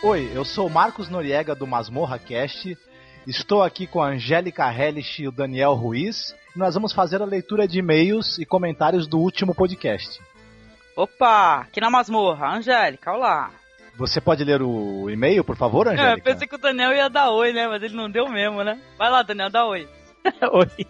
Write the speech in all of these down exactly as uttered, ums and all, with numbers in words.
Oi, eu sou o Marcos Noriega do Masmorra Cast. Estou aqui com a Angélica Hellish e o Daniel Ruiz. E nós vamos fazer a leitura de e-mails e comentários do último podcast. Opa, aqui na Masmorra, Angélica, olá. Você pode ler o e-mail, por favor, Angélica? É, eu pensei que o Daniel ia dar oi, né? Mas ele não deu mesmo, né? Vai lá, Daniel, dá oi. Oi.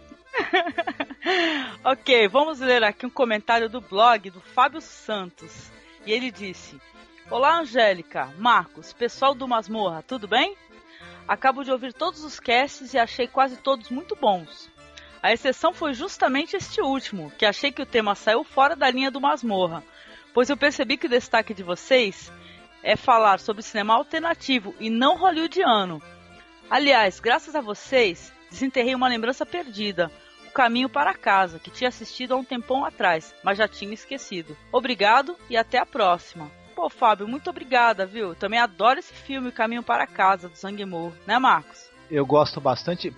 Ok, vamos ler aqui um comentário do blog do Fábio Santos. E ele disse: olá, Angélica, Marcos, pessoal do Masmorra, tudo bem? Acabo de ouvir todos os casts e achei quase todos muito bons. A exceção foi justamente este último, que achei que o tema saiu fora da linha do Masmorra, pois eu percebi que o destaque de vocês é falar sobre cinema alternativo e não hollywoodiano. Aliás, graças a vocês, desenterrei uma lembrança perdida, O Caminho para Casa, que tinha assistido há um tempão atrás, mas já tinha esquecido. Obrigado e até a próxima. Pô, Fábio, muito obrigada, viu? Também adoro esse filme, O Caminho para Casa, do Zhang Yimou, né, Marcos? Eu gosto bastante.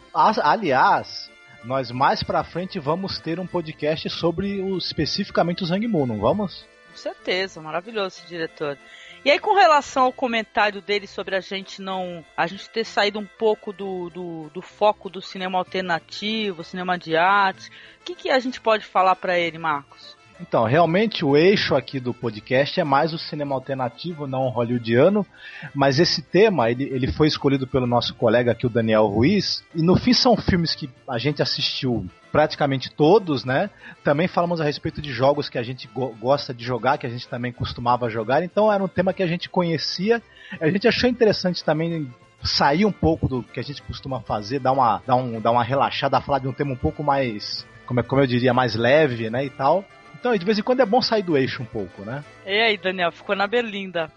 Aliás, nós mais pra frente vamos ter um podcast sobre o, especificamente o Zhang Yimou, não vamos? Com certeza, maravilhoso esse diretor. E aí, com relação ao comentário dele sobre a gente não, a gente ter saído um pouco do, do, do foco do cinema alternativo, cinema de arte, o que, que a gente pode falar pra ele, Marcos? Então, realmente o eixo aqui do podcast é mais o cinema alternativo, não hollywoodiano, mas esse tema, ele, ele foi escolhido pelo nosso colega aqui, o Daniel Ruiz, e no fim são filmes que a gente assistiu praticamente todos, né? Também falamos a respeito de jogos que a gente go- gosta de jogar, que a gente também costumava jogar, então era um tema que a gente conhecia, a gente achou interessante também sair um pouco do que a gente costuma fazer, dar uma, dar um, dar uma relaxada, falar de um tema um pouco mais, como, é, como eu diria, mais leve, né, e tal. Então, de vez em quando é bom sair do eixo um pouco, né? E aí, Daniel, ficou na berlinda.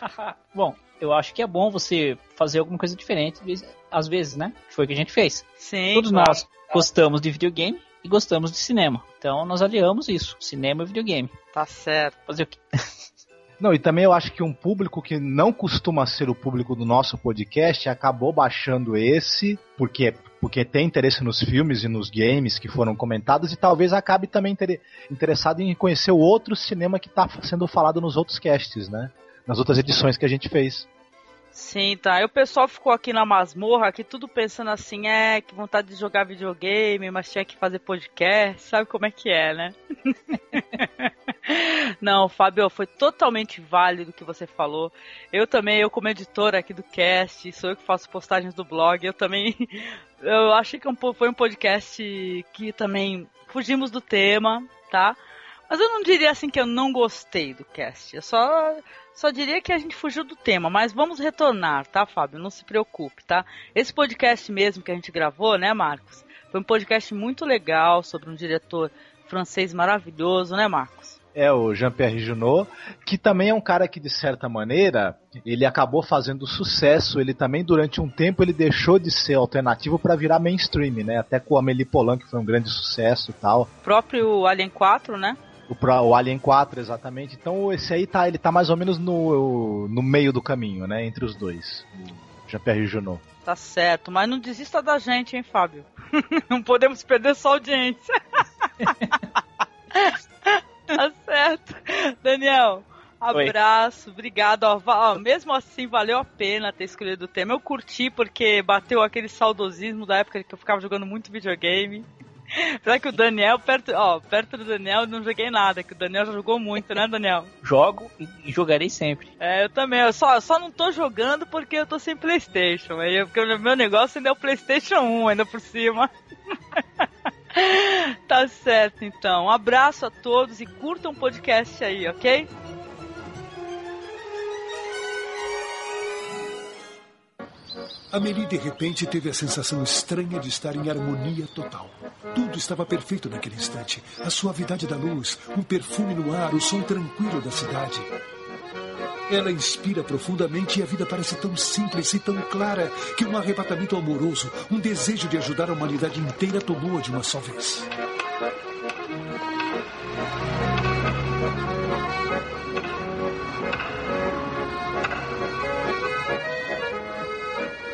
Bom, eu acho que é bom você fazer alguma coisa diferente, às vezes, né? Foi o que a gente fez. Sim, Todos claro. nós gostamos de videogame e gostamos de cinema. Então, nós aliamos isso, cinema e videogame. Tá certo. Fazer o quê? Não, e também eu acho que um público que não costuma ser o público do nosso podcast acabou baixando esse, porque, porque tem interesse nos filmes e nos games que foram comentados, e talvez acabe também inter- interessado em conhecer o outro cinema que está sendo falado nos outros casts, né? Nas outras edições que a gente fez. Sim, tá. Aí o pessoal ficou aqui na Masmorra, aqui tudo pensando assim, é, que vontade de jogar videogame, mas tinha que fazer podcast, sabe como é que é, né? Não, Fábio, foi totalmente válido o que você falou. Eu também, eu como editora aqui do cast, sou eu que faço postagens do blog, eu também, eu achei que foi um podcast que também fugimos do tema, tá? Mas eu não diria assim que eu não gostei do cast, eu só, só diria que a gente fugiu do tema, mas vamos retornar, tá, Fábio? Não se preocupe, tá? Esse podcast mesmo que a gente gravou, né, Marcos? Foi um podcast muito legal sobre um diretor francês maravilhoso, né, Marcos? É, o Jean-Pierre Jeunet, que também é um cara que, de certa maneira, ele acabou fazendo sucesso, ele também, durante um tempo, ele deixou de ser alternativo para virar mainstream, né? Até com o Amélie Poulain, que foi um grande sucesso e tal. O próprio Alien quatro, né? O, pro, o Alien quatro, exatamente. Então, esse aí tá, ele tá mais ou menos no, no meio do caminho, né? Entre os dois, o Jean-Pierre Jeunet. Tá certo, mas não desista da gente, hein, Fábio? Não podemos perder só audiência. Tá certo. Daniel, abraço, Oi. Obrigado. Ó, ó, mesmo assim, valeu a pena ter escolhido o tema. Eu curti porque bateu aquele saudosismo da época que eu ficava jogando muito videogame. Será que o Daniel, perto, ó, perto do Daniel, eu não joguei nada, que o Daniel já jogou muito, né, Daniel? Jogo e jogarei sempre. É, eu também. Eu só, só não tô jogando porque eu tô sem PlayStation. Aí, porque o meu negócio ainda é o PlayStation um, ainda por cima. Tá certo, então. Um abraço a todos e curtam o podcast aí, ok? Amélie, de repente, teve a sensação estranha de estar em harmonia total. Tudo estava perfeito naquele instante. A suavidade da luz, um perfume no ar, o som tranquilo da cidade. Ela inspira profundamente e a vida parece tão simples e tão clara que um arrebatamento amoroso, um desejo de ajudar a humanidade inteira tomou-a de uma só vez.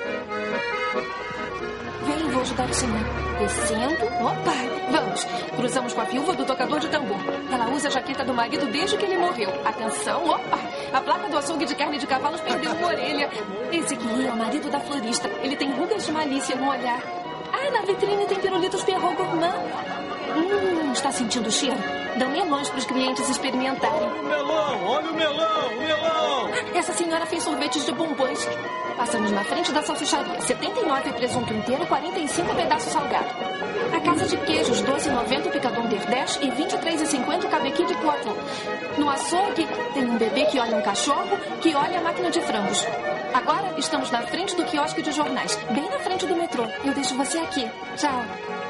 Vem, vou ajudar o senhor. Descendo. Opa, vamos. Cruzando Começamos com a viúva do tocador de tambor. Ela usa a jaqueta do marido desde que ele morreu. Atenção, opa! A placa do açougue de carne de cavalos perdeu uma orelha. Esse aqui é o marido da florista. Ele tem rugas de malícia no olhar. Ah, na vitrine tem pirulitos Pierrot Gourmand. Hum, está sentindo o cheiro? Dão melões para os clientes experimentarem. Olha o melão, olha o melão, o melão! Ah, essa senhora fez sorvetes de bombons. Passamos na frente da salsicharia. setenta e nove presunto inteiro, quarenta e cinco pedaços salgado. A casa de queijos, doze e noventa o picadão de dez e vinte e três e cinquenta o cabequi de Poitou. No açougue, tem um bebê que olha um cachorro, que olha a máquina de frangos. Agora, estamos na frente do quiosque de jornais, bem na frente do metrô. Eu deixo você aqui. Tchau.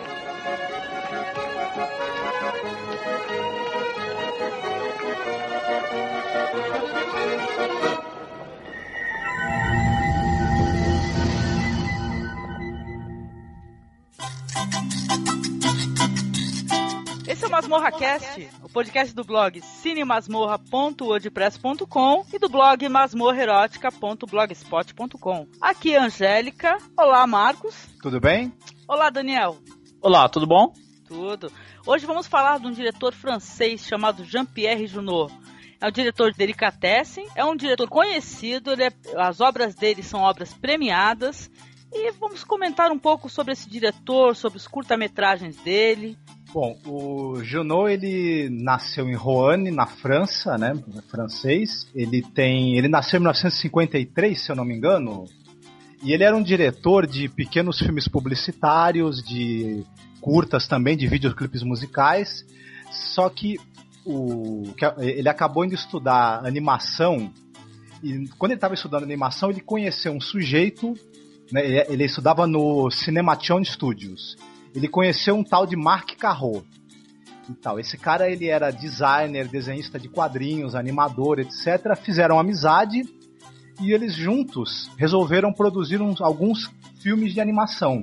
Esse é o MasmorraCast, o podcast do blog cinemasmorra ponto wordpress ponto com e do blog masmorraerótica ponto blogspot ponto com. Aqui é a Angélica. Olá, Marcos. Tudo bem? Olá, Daniel. Olá, tudo bom? Tudo. Hoje vamos falar de um diretor francês chamado Jean-Pierre Jeunet. É o diretor de Delicatessen, é um diretor conhecido, ele é, as obras dele são obras premiadas. E vamos comentar um pouco sobre esse diretor, sobre os curta-metragens dele. Bom, o Jeunet, ele nasceu em Roanne, na França, né, francês. Ele tem, ele nasceu em mil novecentos e cinquenta e três, se eu não me engano. E ele era um diretor de pequenos filmes publicitários, de curtas também, de videoclipes musicais. Só que, o, que ele acabou indo estudar animação. E quando ele estava estudando animação, ele conheceu um sujeito, né, ele, ele estudava no Cinemation Studios. Ele conheceu um tal de Marc Caro. E tal. Esse cara, ele era designer, desenhista de quadrinhos, animador, etcétera. Fizeram amizade e eles juntos resolveram produzir uns, alguns filmes de animação.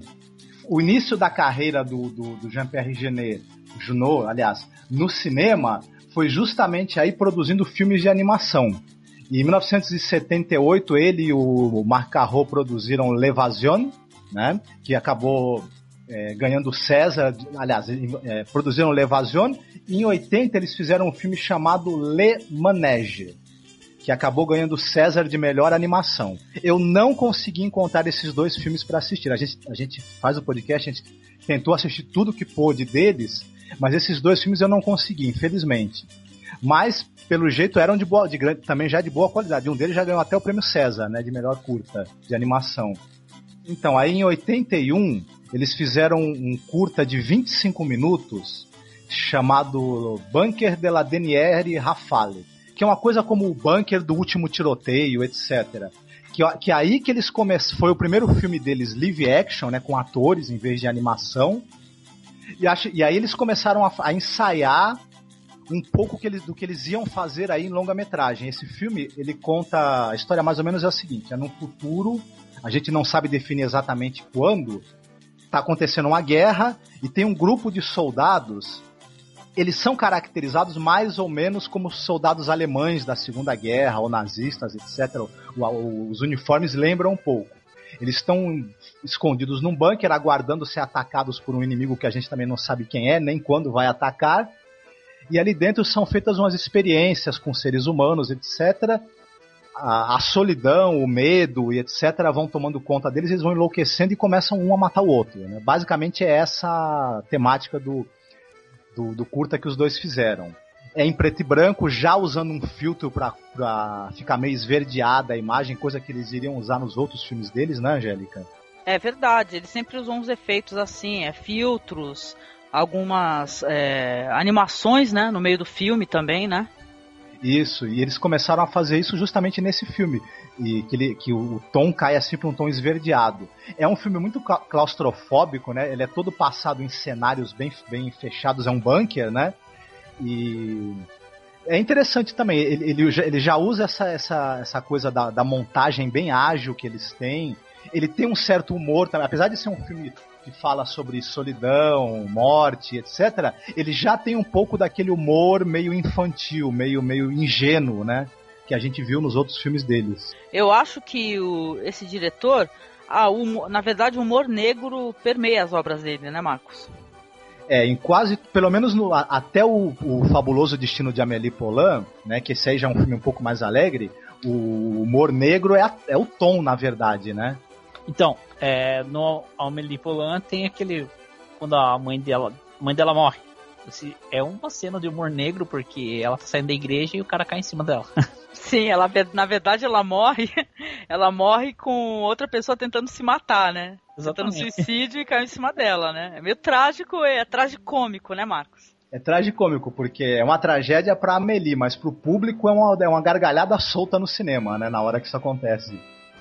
O início da carreira do, do, do Jean-Pierre Jeunet, Jeunet, aliás, no cinema, foi justamente aí produzindo filmes de animação. E em mil novecentos e setenta e oito, ele e o Marc Caro produziram L'Évasion, né, que acabou... É, ganhando César, aliás, é, produziram L'Évasion, e em oitenta eles fizeram um filme chamado Le Manège, que acabou ganhando César de melhor animação. Eu não consegui encontrar esses dois filmes para assistir. A gente, a gente faz o podcast, a gente tentou assistir tudo que pôde deles, mas esses dois filmes eu não consegui, infelizmente. Mas, pelo jeito, eram de boa, de, também já de boa qualidade. Um deles já ganhou até o prêmio César, né, de melhor curta de animação. Então, aí em oitenta e um, eles fizeram um curta de vinte e cinco minutos chamado Bunker de la Denière Rafale, que é uma coisa como o bunker do último tiroteio, etcétera. Que, que aí que eles começaram, foi o primeiro filme deles live action, né, com atores em vez de animação. E, acho, e aí eles começaram a, a ensaiar um pouco que eles, do que eles iam fazer aí em longa-metragem. Esse filme, ele conta, a história mais ou menos é a seguinte: é num futuro, a gente não sabe definir exatamente quando, está acontecendo uma guerra e tem um grupo de soldados, eles são caracterizados mais ou menos como soldados alemães da Segunda Guerra, ou nazistas, etcétera. Os uniformes lembram um pouco. Eles estão escondidos num bunker, aguardando ser atacados por um inimigo que a gente também não sabe quem é, nem quando vai atacar. E ali dentro são feitas umas experiências com seres humanos, etcétera. A, a solidão, o medo e etcétera vão tomando conta deles, eles vão enlouquecendo e começam um a matar o outro, né? Basicamente é essa a temática do, do, do curta que os dois fizeram. É em preto e branco, já usando um filtro para ficar meio esverdeada a imagem, coisa que eles iriam usar nos outros filmes deles, né, Angélica? É verdade, eles sempre usam uns efeitos assim, é, filtros, algumas é, animações, né, no meio do filme também, né? Isso, e eles começaram a fazer isso justamente nesse filme, e que, ele, que o tom cai assim para um tom esverdeado. É um filme muito claustrofóbico, né? Ele é todo passado em cenários bem, bem fechados, é um bunker, né? E é interessante também, ele, ele, já, ele já usa essa, essa, essa coisa da, da montagem bem ágil que eles têm. Ele tem um certo humor também, apesar de ser um filme que fala sobre solidão, morte, etcétera, ele já tem um pouco daquele humor meio infantil, meio, meio ingênuo, né? Que a gente viu nos outros filmes deles. Eu acho que o, esse diretor, ah, o, na verdade o humor negro permeia as obras dele, né, Marcos? É, em quase, pelo menos no, até o, o Fabuloso Destino de Amélie Poulain, né, que esse aí já é um filme um pouco mais alegre, o humor negro é, a, é o tom, na verdade, né? Então, é, no Amélie Poulain tem aquele, quando a mãe dela, mãe dela morre, esse, é uma cena de humor negro, porque ela tá saindo da igreja e o cara cai em cima dela. Sim, ela, na verdade ela morre, ela morre com outra pessoa tentando se matar, né? Exatamente. Tentando suicídio e caiu em cima dela, né? É meio trágico, é tragicômico, né, Marcos? É tragicômico, porque é uma tragédia pra Amélie, mas pro público é uma, é uma gargalhada solta no cinema, né? Na hora que isso acontece.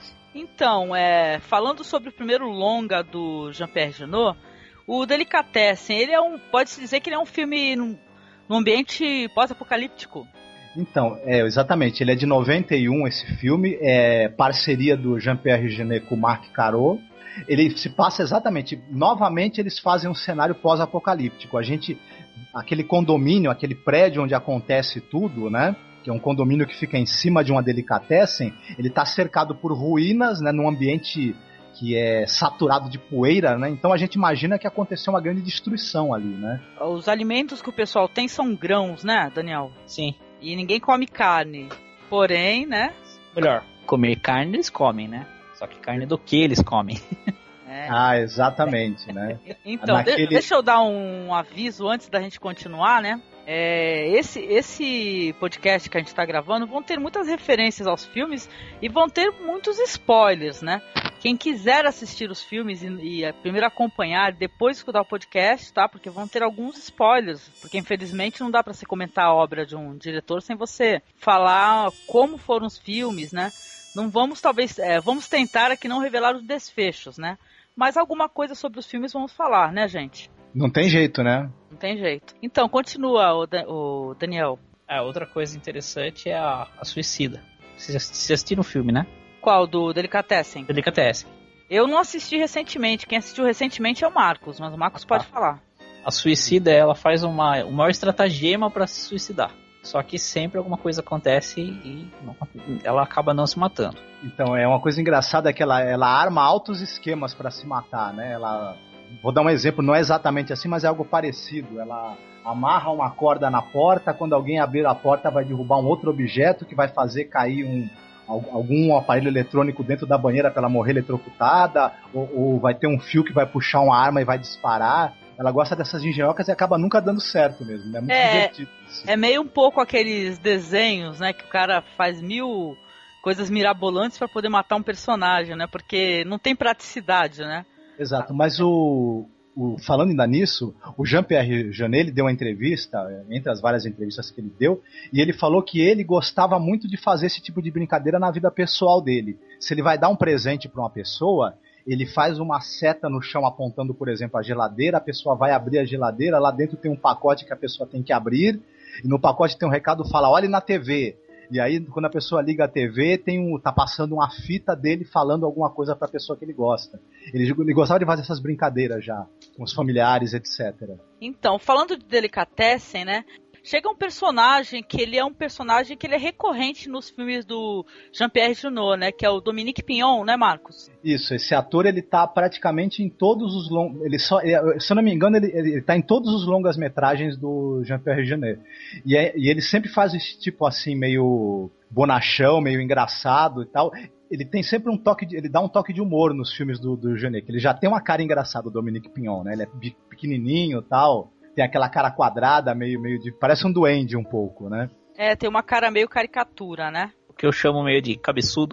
Então, é, falando sobre o primeiro longa do Jean-Pierre Jeunet, o Delicatessen, ele é um, pode-se dizer que ele é um filme num, num ambiente pós-apocalíptico. Então, é, exatamente, ele é de noventa e um esse filme, é parceria do Jean-Pierre Jeunet com o Marc Caro. Ele se passa exatamente, novamente eles fazem um cenário pós-apocalíptico. A gente, aquele condomínio, aquele prédio onde acontece tudo, né? Que é um condomínio que fica em cima de uma delicatessen, ele está cercado por ruínas, né? Num ambiente que é saturado de poeira, né? Então a gente imagina que aconteceu uma grande destruição ali, né? Os alimentos que o pessoal tem são grãos, né, Daniel? Sim. E ninguém come carne. Porém, né? Melhor, comer carne eles comem, né? Só que carne do que eles comem. É. Ah, exatamente, né? Então, Naquele... de- deixa eu dar um aviso antes da gente continuar, né? É, esse, esse podcast que a gente está gravando vão ter muitas referências aos filmes e vão ter muitos spoilers, né? Quem quiser assistir os filmes e, e primeiro acompanhar, depois escutar o podcast, tá? Porque vão ter alguns spoilers, porque infelizmente não dá para você comentar a obra de um diretor sem você falar como foram os filmes, né? Não vamos, talvez, é, vamos tentar aqui não revelar os desfechos, né? Mas alguma coisa sobre os filmes vamos falar, né, gente? Não tem jeito, né? Não tem jeito. Então, continua, o, Da- o Daniel. Ah, outra coisa interessante é a, a Suicida. Vocês vocês assistiram o filme, né? Qual? Do Delicatessen? Delicatessen. Eu não assisti recentemente. Quem assistiu recentemente é o Marcos, mas o Marcos pode Ah. falar. A Suicida, ela faz uma, o maior estratagema para se suicidar. Só que sempre alguma coisa acontece e não- ela acaba não se matando. Então, é uma coisa engraçada que ela, ela arma altos esquemas para se matar, né? Ela, vou dar um exemplo, não é exatamente assim, mas é algo parecido. Ela amarra uma corda na porta, quando alguém abrir a porta vai derrubar um outro objeto que vai fazer cair um, algum aparelho eletrônico dentro da banheira para ela morrer eletrocutada, ou, ou vai ter um fio que vai puxar uma arma e vai disparar. Ela gosta dessas engenhocas e acaba nunca dando certo mesmo, né? É muito É, divertido isso. É meio um pouco aqueles desenhos, né? Que o cara faz mil coisas mirabolantes para poder matar um personagem, né? Porque não tem praticidade, né? Exato, mas o, o falando ainda nisso, o Jean-Pierre Jeunet, ele deu uma entrevista, entre as várias entrevistas que ele deu, e ele falou que ele gostava muito de fazer esse tipo de brincadeira na vida pessoal dele. Se ele vai dar um presente para uma pessoa, ele faz uma seta no chão apontando, por exemplo, a geladeira, a pessoa vai abrir a geladeira, lá dentro tem um pacote que a pessoa tem que abrir, e no pacote tem um recado que fala, olhe na T V. E aí, quando a pessoa liga a T V, tem um, tá passando uma fita dele falando alguma coisa pra pessoa que ele gosta. Ele, ele gostava de fazer essas brincadeiras já, com os familiares, etcétera. Então, falando de Delicatessen, né? Chega um personagem que ele é um personagem que ele é recorrente nos filmes do Jean-Pierre Jeunet, né? Que é o Dominique Pignon, né, Marcos? Isso, esse ator, ele tá praticamente em todos os longos... Ele só, se eu não me engano, ele, ele tá em todos os longas-metragens do Jean-Pierre Jeunet. E, é, e ele sempre faz esse tipo, assim, meio bonachão, meio engraçado e tal. Ele tem sempre um toque de, ele dá um toque de humor nos filmes do, do Jeunet, que ele já tem uma cara engraçada, o Dominique Pignon, né? Ele é pequenininho e tal... Tem aquela cara quadrada, meio, meio de... Parece um duende um pouco, né? É, tem uma cara meio caricatura, né? O que eu chamo meio de cabeçudo.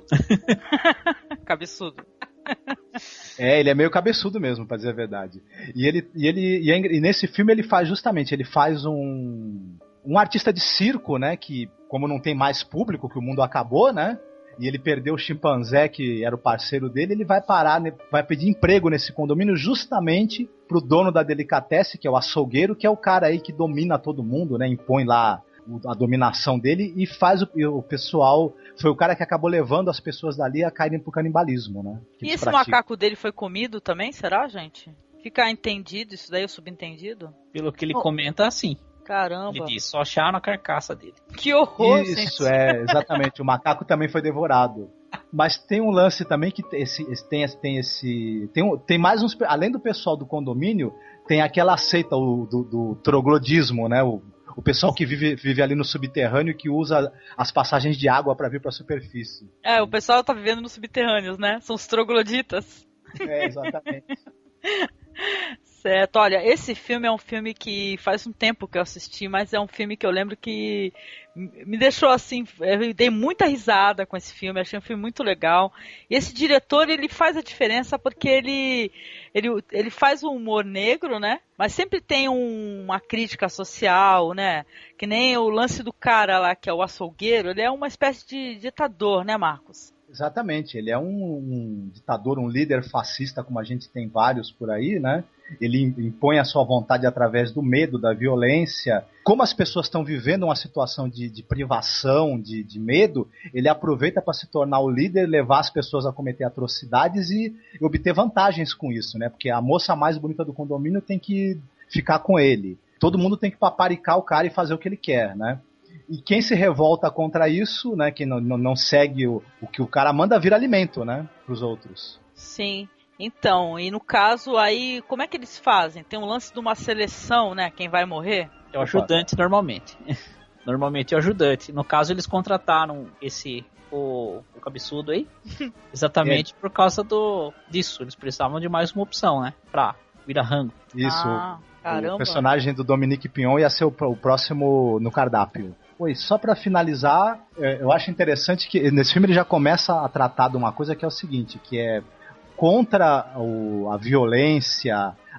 Cabeçudo. É, ele é meio cabeçudo mesmo, pra dizer a verdade. E, ele, e, ele, e, é, e nesse filme ele faz justamente, ele faz um... Um artista de circo, né? Que, como não tem mais público, que o mundo acabou, né? E ele perdeu o chimpanzé, que era o parceiro dele, ele vai parar, vai pedir emprego nesse condomínio justamente pro dono da Delicatessen, que é o açougueiro, que é o cara aí que domina todo mundo, né? Impõe lá a dominação dele e faz o, o pessoal... Foi o cara que acabou levando as pessoas dali a caírem pro canibalismo, né? E esse macaco dele foi comido também, será, gente? Fica entendido isso daí, o subentendido? Pelo que ele Oh. comenta, assim. Caramba. Ele diz, só acharam a carcaça dele. Que horror, Isso, gente. é, exatamente. O macaco também foi devorado. Mas tem um lance também que esse, esse, tem, tem esse. Tem, um, tem mais uns. Além do pessoal do condomínio, tem aquela seita o, do, do troglodismo, né? O, o pessoal que vive, vive ali no subterrâneo e que usa as passagens de água para vir para a superfície. É, o pessoal tá vivendo nos subterrâneos, né? São os trogloditas. É, exatamente. Certo, olha, esse filme é um filme que faz um tempo que eu assisti, mas é um filme que eu lembro que me deixou assim, eu dei muita risada com esse filme, achei um filme muito legal. E esse diretor, ele faz a diferença porque ele, ele, ele faz um humor negro, né? Mas sempre tem um, uma crítica social, né? Que nem o lance do cara lá, que é o açougueiro, ele é uma espécie de ditador, né, Marcos? Exatamente, ele é um, um ditador, um líder fascista, como a gente tem vários por aí, né? Ele impõe a sua vontade através do medo, da violência. Como as pessoas estão vivendo uma situação de, de privação, de, de medo, ele aproveita para se tornar o líder, levar as pessoas a cometer atrocidades e, e obter vantagens com isso, né? Porque a moça mais bonita do condomínio tem que ficar com ele. Todo mundo tem que paparicar o cara e fazer o que ele quer, né? E quem se revolta contra isso, né, que não, não, não segue o, o que o cara manda, vira alimento, né, pros outros. Sim, então, e no caso aí, como é que eles fazem? Tem um lance de uma seleção, né, quem vai morrer? É o ajudante normalmente. Normalmente é o ajudante. No caso, eles contrataram esse, o, o cabeçudo aí, exatamente é. por causa do, disso. Eles precisavam de mais uma opção, né, pra virar rango. Isso, ah, caramba. O personagem do Dominique Pion ia ser o, o próximo no cardápio. Oi, só pra finalizar, eu acho interessante que nesse filme ele já começa a tratar de uma coisa que é o seguinte, que é contra o, a violência,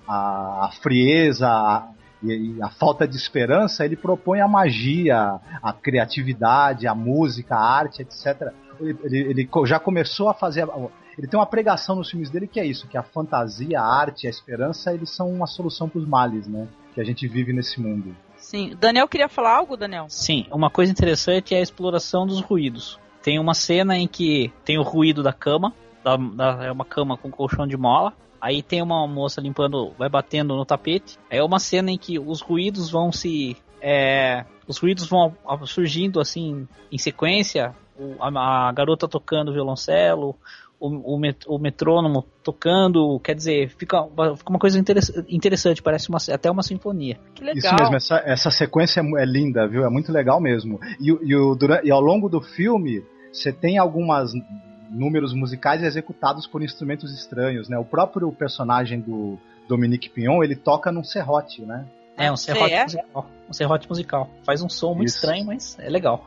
a, a frieza a, e a falta de esperança, ele propõe a magia, a criatividade, a música, a arte, etcétera. Ele, ele, ele já começou a fazer... Ele tem uma pregação nos filmes dele que é isso, que a fantasia, a arte, a esperança, eles são uma solução pros males, né? Que a gente vive nesse mundo. Sim. Daniel queria falar algo, Daniel? Sim, uma coisa interessante é a exploração dos ruídos. Tem uma cena em que tem o ruído da cama, da, da, é uma cama com colchão de mola. Aí tem uma moça limpando, vai batendo no tapete. Aí é uma cena em que os ruídos vão se... É, os ruídos vão surgindo assim em sequência. O, a, a garota tocando violoncelo, o, o, met, o metrônomo tocando, quer dizer, fica, fica uma coisa interessante, parece uma, até uma sinfonia. Que legal. Isso mesmo, essa, essa sequência é, é linda, viu? É muito legal mesmo. E, e, o, durante, e ao longo do filme, você tem algumas números musicais executados por instrumentos estranhos, né? O próprio personagem do Dominique Pion, ele toca num serrote, né? É, um serrote é? musical. Um serrote musical. Faz um som muito Isso. estranho, mas é legal.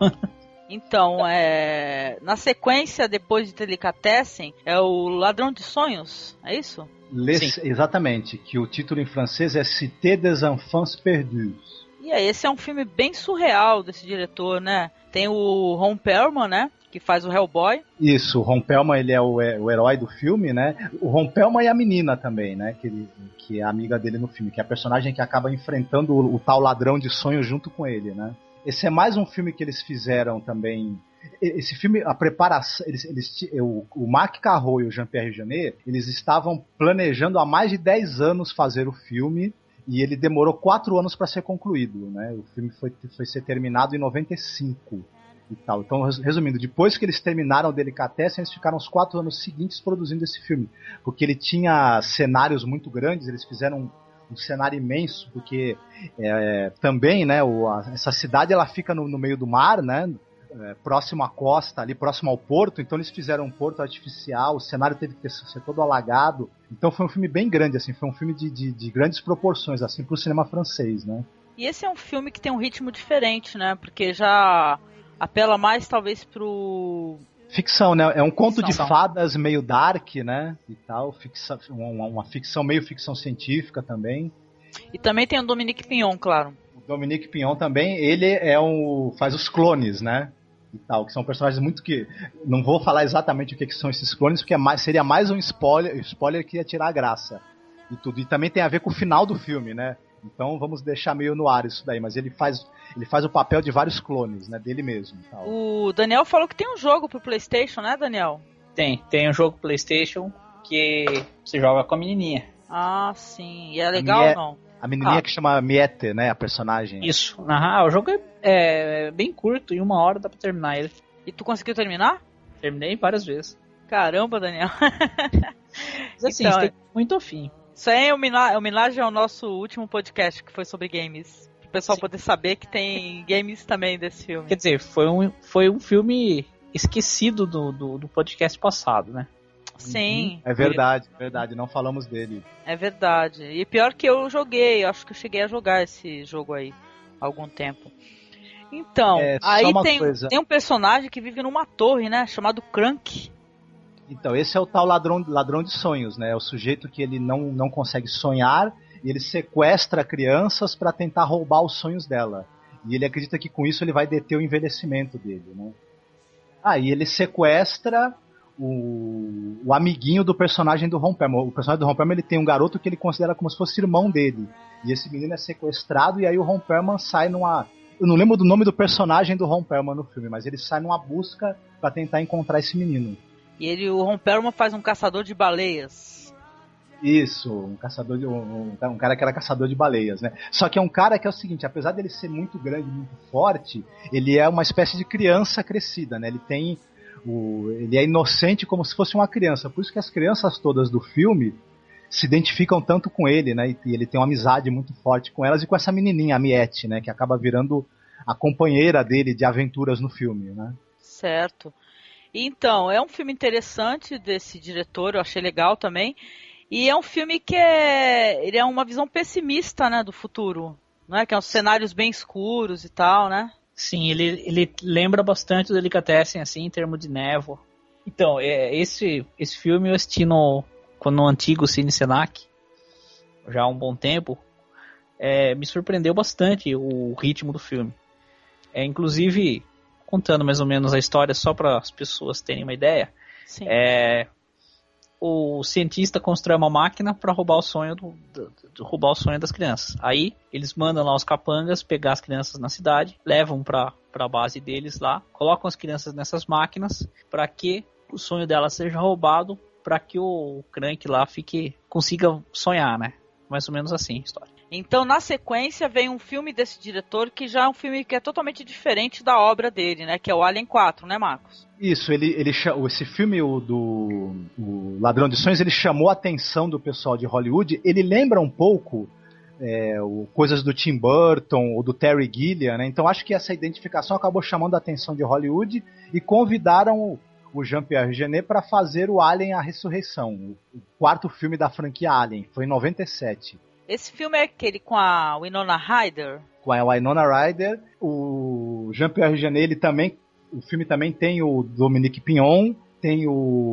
Então, é, na sequência, depois de Delicatessen, é o Ladrão de Sonhos, é isso? Les, exatamente, que o título em francês é Cité des Enfants Perdus. E aí, esse é um filme bem surreal desse diretor, né? Tem o Ron Perlman, né? Que faz o Hellboy. Isso, o Ron Perlman, ele é o, é o herói do filme, né? O Ron Perlman e a menina também, né? Que, ele, que é amiga dele no filme, que é a personagem que acaba enfrentando o, o tal ladrão de sonhos junto com ele, né? Esse é mais um filme que eles fizeram também. Esse filme, a preparação, eles, eles, o, o Marc Caro e o Jean-Pierre Jeunet, eles estavam planejando há mais de dez anos fazer o filme e ele demorou quatro anos para ser concluído, né? O filme foi, foi ser terminado em noventa e cinco e tal. Então, resumindo, depois que eles terminaram o Delicatessen, eles ficaram os quatro anos seguintes produzindo esse filme, porque ele tinha cenários muito grandes, eles fizeram um cenário imenso, porque é, também, né, o, a, essa cidade ela fica no, no meio do mar, né, é, próximo à costa, ali próximo ao porto, então eles fizeram um porto artificial, o cenário teve que ser todo alagado, então foi um filme bem grande, assim, foi um filme de, de, de grandes proporções, assim, pro cinema francês, né. E esse é um filme que tem um ritmo diferente, né, porque já apela mais, talvez, pro... Ficção, né? É um conto ficção. de fadas meio dark, né? E tal, ficção, uma, uma ficção meio ficção científica também. E também tem o Dominique Pion, claro. O Dominique Pion também, ele é um, faz os clones, né? E tal, que são personagens muito que... Não vou falar exatamente o que, que são esses clones, porque é mais, seria mais um spoiler, spoiler que ia tirar a graça. E tudo. E também tem a ver com o final do filme, né? Então vamos deixar meio no ar isso daí, mas ele faz, ele faz o papel de vários clones, né, dele mesmo. Tal. O Daniel falou que tem um jogo pro PlayStation, né, Daniel? Tem, tem um jogo PlayStation que você joga com a menininha. Ah, sim. E é legal Mie- ou não? A menininha ah. que chama Miette, né, a personagem. Isso. Ah, o jogo é, é bem curto, em uma hora dá pra terminar ele. E tu conseguiu terminar? Terminei várias vezes. Caramba, Daniel. Mas assim, Então, você tem muito afim. Isso aí é homena- homenagem ao nosso último podcast, que foi sobre games. Para o pessoal Sim. poder saber que tem games também desse filme. Quer dizer, foi um, foi um filme esquecido do, do, do podcast passado, né? Sim. É verdade, é verdade, não falamos dele. É verdade. E pior que eu joguei, eu acho que eu cheguei a jogar esse jogo aí há algum tempo. Então, É, só aí uma tem, coisa. tem um personagem que vive numa torre, né? Chamado Crank. Então, esse é o tal ladrão, ladrão de sonhos, né? É o sujeito que ele não, não consegue sonhar e ele sequestra crianças para tentar roubar os sonhos dela. E ele acredita que com isso ele vai deter o envelhecimento dele, né? Aí ele sequestra o, o amiguinho do personagem do Ron Perlman. O personagem do Ron Perlman, ele tem um garoto que ele considera como se fosse irmão dele. E esse menino é sequestrado e aí o Ron Perlman sai numa... Eu não lembro do nome do personagem do Ron Perlman no filme, mas ele sai numa busca para tentar encontrar esse menino. E ele, o Ron Perlman faz um caçador de baleias. Isso, um caçador de, um, um cara que era caçador de baleias, né? Só que é um cara que é o seguinte, apesar dele ser muito grande, muito forte, ele é uma espécie de criança crescida, né? Ele tem o, ele é inocente como se fosse uma criança. Por isso que as crianças todas do filme se identificam tanto com ele, né? E ele tem uma amizade muito forte com elas e com essa menininha, a Miette, né? Que acaba virando a companheira dele de aventuras no filme, né? Certo. Então, é um filme interessante desse diretor, eu achei legal também. E é um filme que é, ele é uma visão pessimista, né, do futuro, né? Que é uns cenários bem escuros e tal, né? Sim, ele, ele lembra bastante o Delicatessen, assim, em termos de névoa. Então, é, esse, esse filme eu assisti no, no antigo Cine Senac, já há um bom tempo. É, me surpreendeu bastante o ritmo do filme. É, inclusive, contando mais ou menos a história, só para as pessoas terem uma ideia, Sim. é, o cientista constrói uma máquina para roubar o sonho do, do, do, roubar o sonho das crianças. Aí eles mandam lá os capangas pegar as crianças na cidade, levam para a base deles lá, colocam as crianças nessas máquinas para que o sonho delas seja roubado, para que o Crank lá fique consiga sonhar, né? Mais ou menos assim a história. Então, na sequência, vem um filme desse diretor que já é um filme que é totalmente diferente da obra dele, né? Que é o Alien quatro, né, Marcos? Isso, ele, ele, esse filme o do o Ladrão de Sonhos, ele chamou a atenção do pessoal de Hollywood. Ele lembra um pouco é, o, coisas do Tim Burton ou do Terry Gilliam, né? Então acho que essa identificação acabou chamando a atenção de Hollywood e convidaram o, o Jean-Pierre Jeunet para fazer o Alien a Ressurreição, o, o quarto filme da franquia Alien. Foi em noventa e sete. Esse filme é aquele com a Winona Ryder? Com a Winona Ryder. O Jean-Pierre Jeunet, ele também... O filme também tem o Dominique Pignon, tem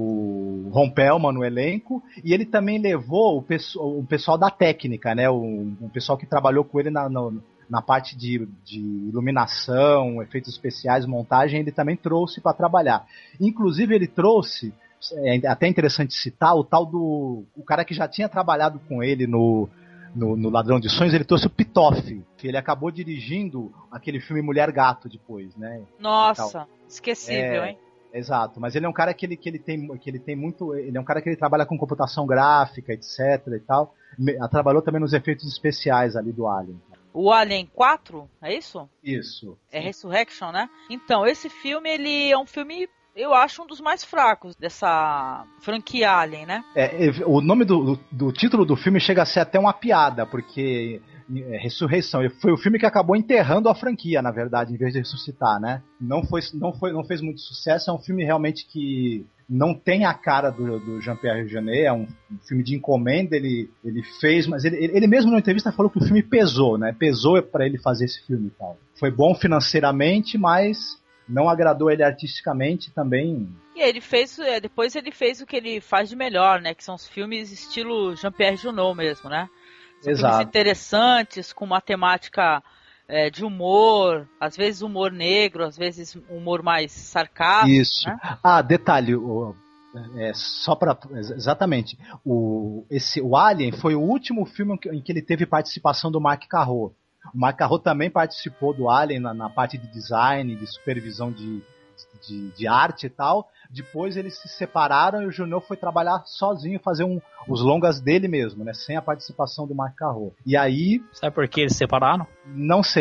o Ron Perlman no elenco, e ele também levou o, pessoal, o pessoal da técnica, né? O, o pessoal que trabalhou com ele na, na, na parte de, de iluminação, efeitos especiais, montagem, ele também trouxe para trabalhar. Inclusive ele trouxe, é até interessante citar, o tal do... O cara que já tinha trabalhado com ele no... No, no Ladrão de Sonhos, ele trouxe o Pitoff, que ele acabou dirigindo aquele filme Mulher Gato depois, né? Nossa, esquecível, é, hein? Exato, mas ele é um cara que ele, que ele tem que ele tem muito, ele é um cara que ele trabalha com computação gráfica, etc e tal. Trabalhou também nos efeitos especiais ali do Alien. O Alien quatro, é isso? Isso. É Resurrection, né? Então, esse filme, ele é um filme, eu acho, um dos mais fracos dessa franquia Alien, né? É, o nome do, do, do título do filme chega a ser até uma piada, porque é, Ressurreição foi o filme que acabou enterrando a franquia, na verdade, em vez de ressuscitar, né? Não, foi, não, foi, não fez muito sucesso, é um filme realmente que não tem a cara do, do Jean-Pierre Jeunet, é um, um filme de encomenda, ele, ele fez, mas ele, ele mesmo na entrevista falou que o filme pesou, né? Pesou para ele fazer esse filme e tal. Foi bom financeiramente, mas... não agradou ele artisticamente também. E ele fez, depois ele fez o que ele faz de melhor, né? Que são os filmes estilo Jean-Pierre Jeunet mesmo, né? São Exato. Filmes interessantes, com uma temática é, de humor, às vezes humor negro, às vezes humor mais sarcástico. Isso. Né? Ah, detalhe, o, é, só para exatamente, o, esse, o Alien foi o último filme em que ele teve participação do Marc Carrault. O Marc Carrault também participou do Alien na, na parte de design, de supervisão de, de, de arte e tal. Depois eles se separaram e o Jeunet foi trabalhar sozinho, fazer um, os longas dele mesmo, né? Sem a participação do Marc Carrault. E aí... Sabe por que eles se separaram? Não sei.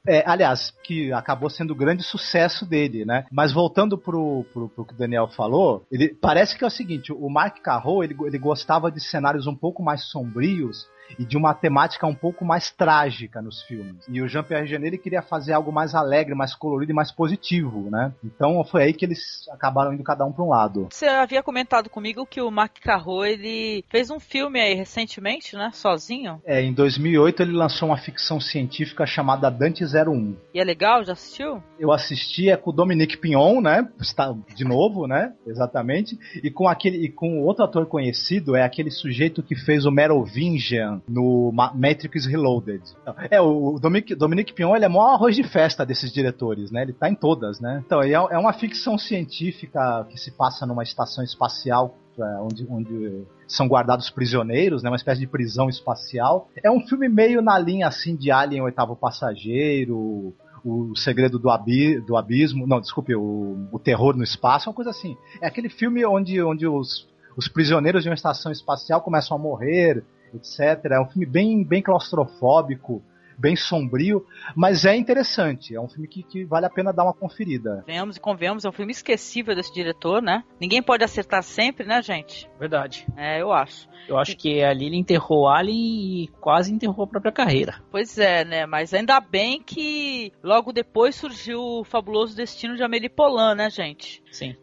É, aliás, que acabou sendo o grande sucesso dele, né? Mas voltando pro, pro, pro que o Daniel falou, ele, parece que é o seguinte, o Mark Carroll, ele, ele gostava de cenários um pouco mais sombrios e de uma temática um pouco mais trágica nos filmes. E o Jean-Pierre Jeunet, ele queria fazer algo mais alegre, mais colorido e mais positivo, né? Então foi aí que eles acabaram indo cada um para um lado. Você havia comentado comigo que o Mark Carroll, ele fez um filme aí recentemente, né? Sozinho. É, em dois mil e oito ele lançou uma ficção científica chamada Dante zero um. E é legal? Já assistiu? Eu assisti, é com o Dominique Pignon, né? Está de novo, né? Exatamente. E com aquele, e com outro ator conhecido, é aquele sujeito que fez o Merovingian no Matrix Reloaded. É, o Dominique, Dominique Pignon, ele é maior arroz de festa desses diretores, né? Ele tá em todas, né? Então, é, é uma ficção científica que se passa numa estação espacial, é, onde, onde são guardados prisioneiros, né? Uma espécie de prisão espacial. É um filme meio na linha, assim, de Alien, Oitavo Passageiro, O Segredo do, abi, do Abismo, não, desculpe, o, o Terror no Espaço, uma coisa assim. É aquele filme onde, onde os, os prisioneiros de uma estação espacial começam a morrer, etcétera. É um filme bem, bem claustrofóbico, bem sombrio, mas é interessante. É um filme que, que vale a pena dar uma conferida. Venhamos e convenhamos, é um filme esquecível desse diretor, né? Ninguém pode acertar sempre, né, gente? Verdade. É, eu acho. Eu acho que ali ele enterrou Alien e quase enterrou a própria carreira. Pois é, né? Mas ainda bem que logo depois surgiu o Fabuloso Destino de Amélie Poulain, né, gente? Sim.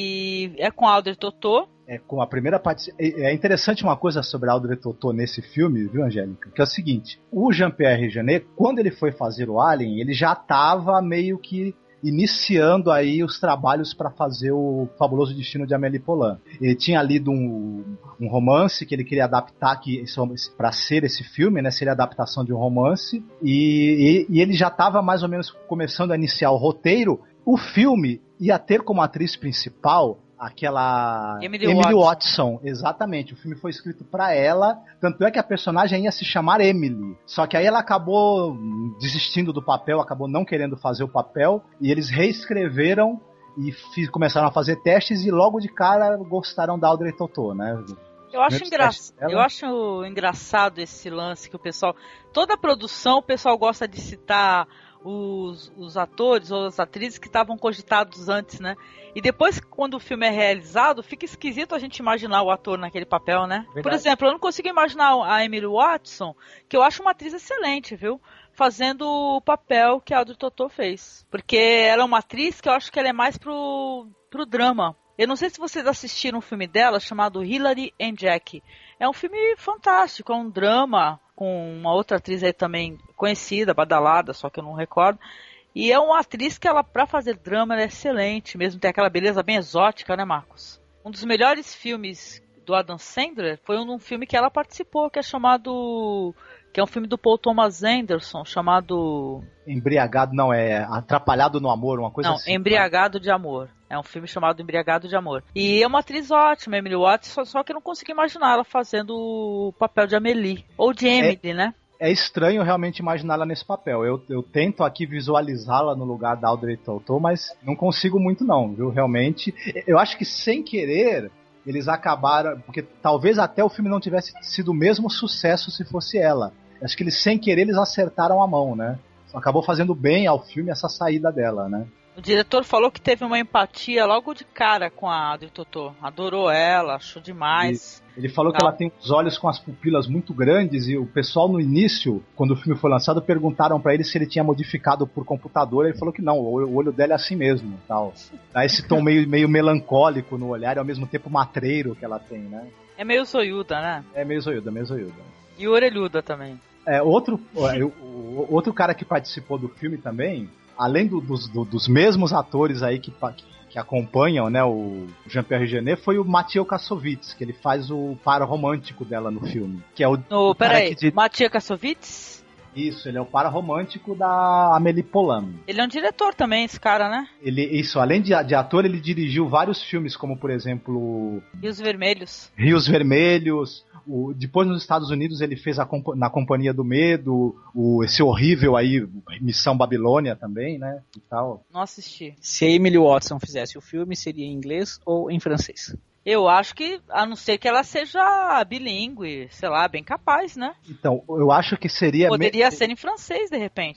E é com Audrey Tautou. É, com a primeira parte. É interessante uma coisa sobre Audrey Tautou nesse filme, viu, Angélica? Que é o seguinte: o Jean-Pierre Jeunet, quando ele foi fazer o Alien, ele já estava meio que iniciando aí os trabalhos para fazer o Fabuloso Destino de Amélie Poulain. Ele tinha lido um, um romance que ele queria adaptar para ser esse filme, né? Seria a adaptação de um romance. E, e, e ele já estava mais ou menos começando a iniciar o roteiro. O filme ia ter como atriz principal aquela Emily, Emily Watson. Watson, exatamente. O filme foi escrito pra ela, tanto é que a personagem ia se chamar Emily. Só que aí ela acabou desistindo do papel, acabou não querendo fazer o papel, e eles reescreveram e fiz, começaram a fazer testes e logo de cara gostaram da Audrey Tautou, né? Eu acho, engra... eu acho engraçado esse lance que o pessoal... Toda a produção, o pessoal gosta de citar os, os atores ou as atrizes que estavam cogitados antes, né? E depois, quando o filme é realizado, fica esquisito a gente imaginar o ator naquele papel, né? Verdade. Por exemplo, eu não consigo imaginar a Emily Watson, que eu acho uma atriz excelente, viu? Fazendo o papel que a Audrey Tautou fez. Porque ela é uma atriz que eu acho que ela é mais pro, pro drama. Eu não sei se vocês assistiram um filme dela chamado Hilary and Jack. É um filme fantástico, é um drama com uma outra atriz aí também conhecida, badalada, só que eu não recordo. E é uma atriz que ela, pra fazer drama, ela é excelente mesmo, tem aquela beleza bem exótica, né, Marcos? Um dos melhores filmes do Adam Sandler foi um, um filme que ela participou, que é chamado... que é um filme do Paul Thomas Anderson, chamado... Embriagado, não, é Atrapalhado no Amor, uma coisa não, assim. Não, Embriagado de Amor. É um filme chamado Embriagado de Amor. E é uma atriz ótima, Emily Watson, só, só que eu não consegui imaginar ela fazendo o papel de Amélie. Ou de Emily, é, né? É estranho realmente imaginá-la nesse papel. Eu, eu tento aqui visualizá-la no lugar da Audrey Tautou, mas não consigo muito não, viu? Realmente. Eu acho que sem querer... eles acabaram... Porque talvez até o filme não tivesse sido o mesmo sucesso se fosse ela. Acho que eles, sem querer, eles acertaram a mão, né? Acabou fazendo bem ao filme essa saída dela, né? O diretor falou que teve uma empatia logo de cara com a Audrey Tautou. Adorou ela, achou demais. Ele, ele falou tá. que ela tem os olhos com as pupilas muito grandes e o pessoal no início, quando o filme foi lançado, perguntaram pra ele se ele tinha modificado por computador. Ele falou que não, o olho dela é assim mesmo. Tal. Dá esse tom meio, meio melancólico no olhar e ao mesmo tempo matreiro que ela tem, né? É meio zoiuda, né? É meio zoiuda, meio zoiuda. E orelhuda também. É, outro, o, outro cara que participou do filme também, além do, dos, do, dos mesmos atores aí que, que, que acompanham, né, o Jean-Pierre Jeunet, foi o Mathieu Kassovitz, que ele faz o par romântico dela no filme. Que é o, oh, o peraí, de... Mathieu Kassovitz? Isso, ele é o par romântico da Amélie Poulain. Ele é um diretor também, esse cara, né? Ele, isso, além de, de ator, ele dirigiu vários filmes, como por exemplo... Rios Vermelhos. Rios Vermelhos... O, depois nos Estados Unidos ele fez a, na Companhia do Medo, o, esse horrível aí, Missão Babilônia também, né, e tal. Não assisti. Se a Emily Watson fizesse o filme, seria em inglês ou em francês? Eu acho que, a não ser que ela seja bilíngue, sei lá, bem capaz, né? Então, eu acho que seria... Poderia me... ser em francês, de repente, né?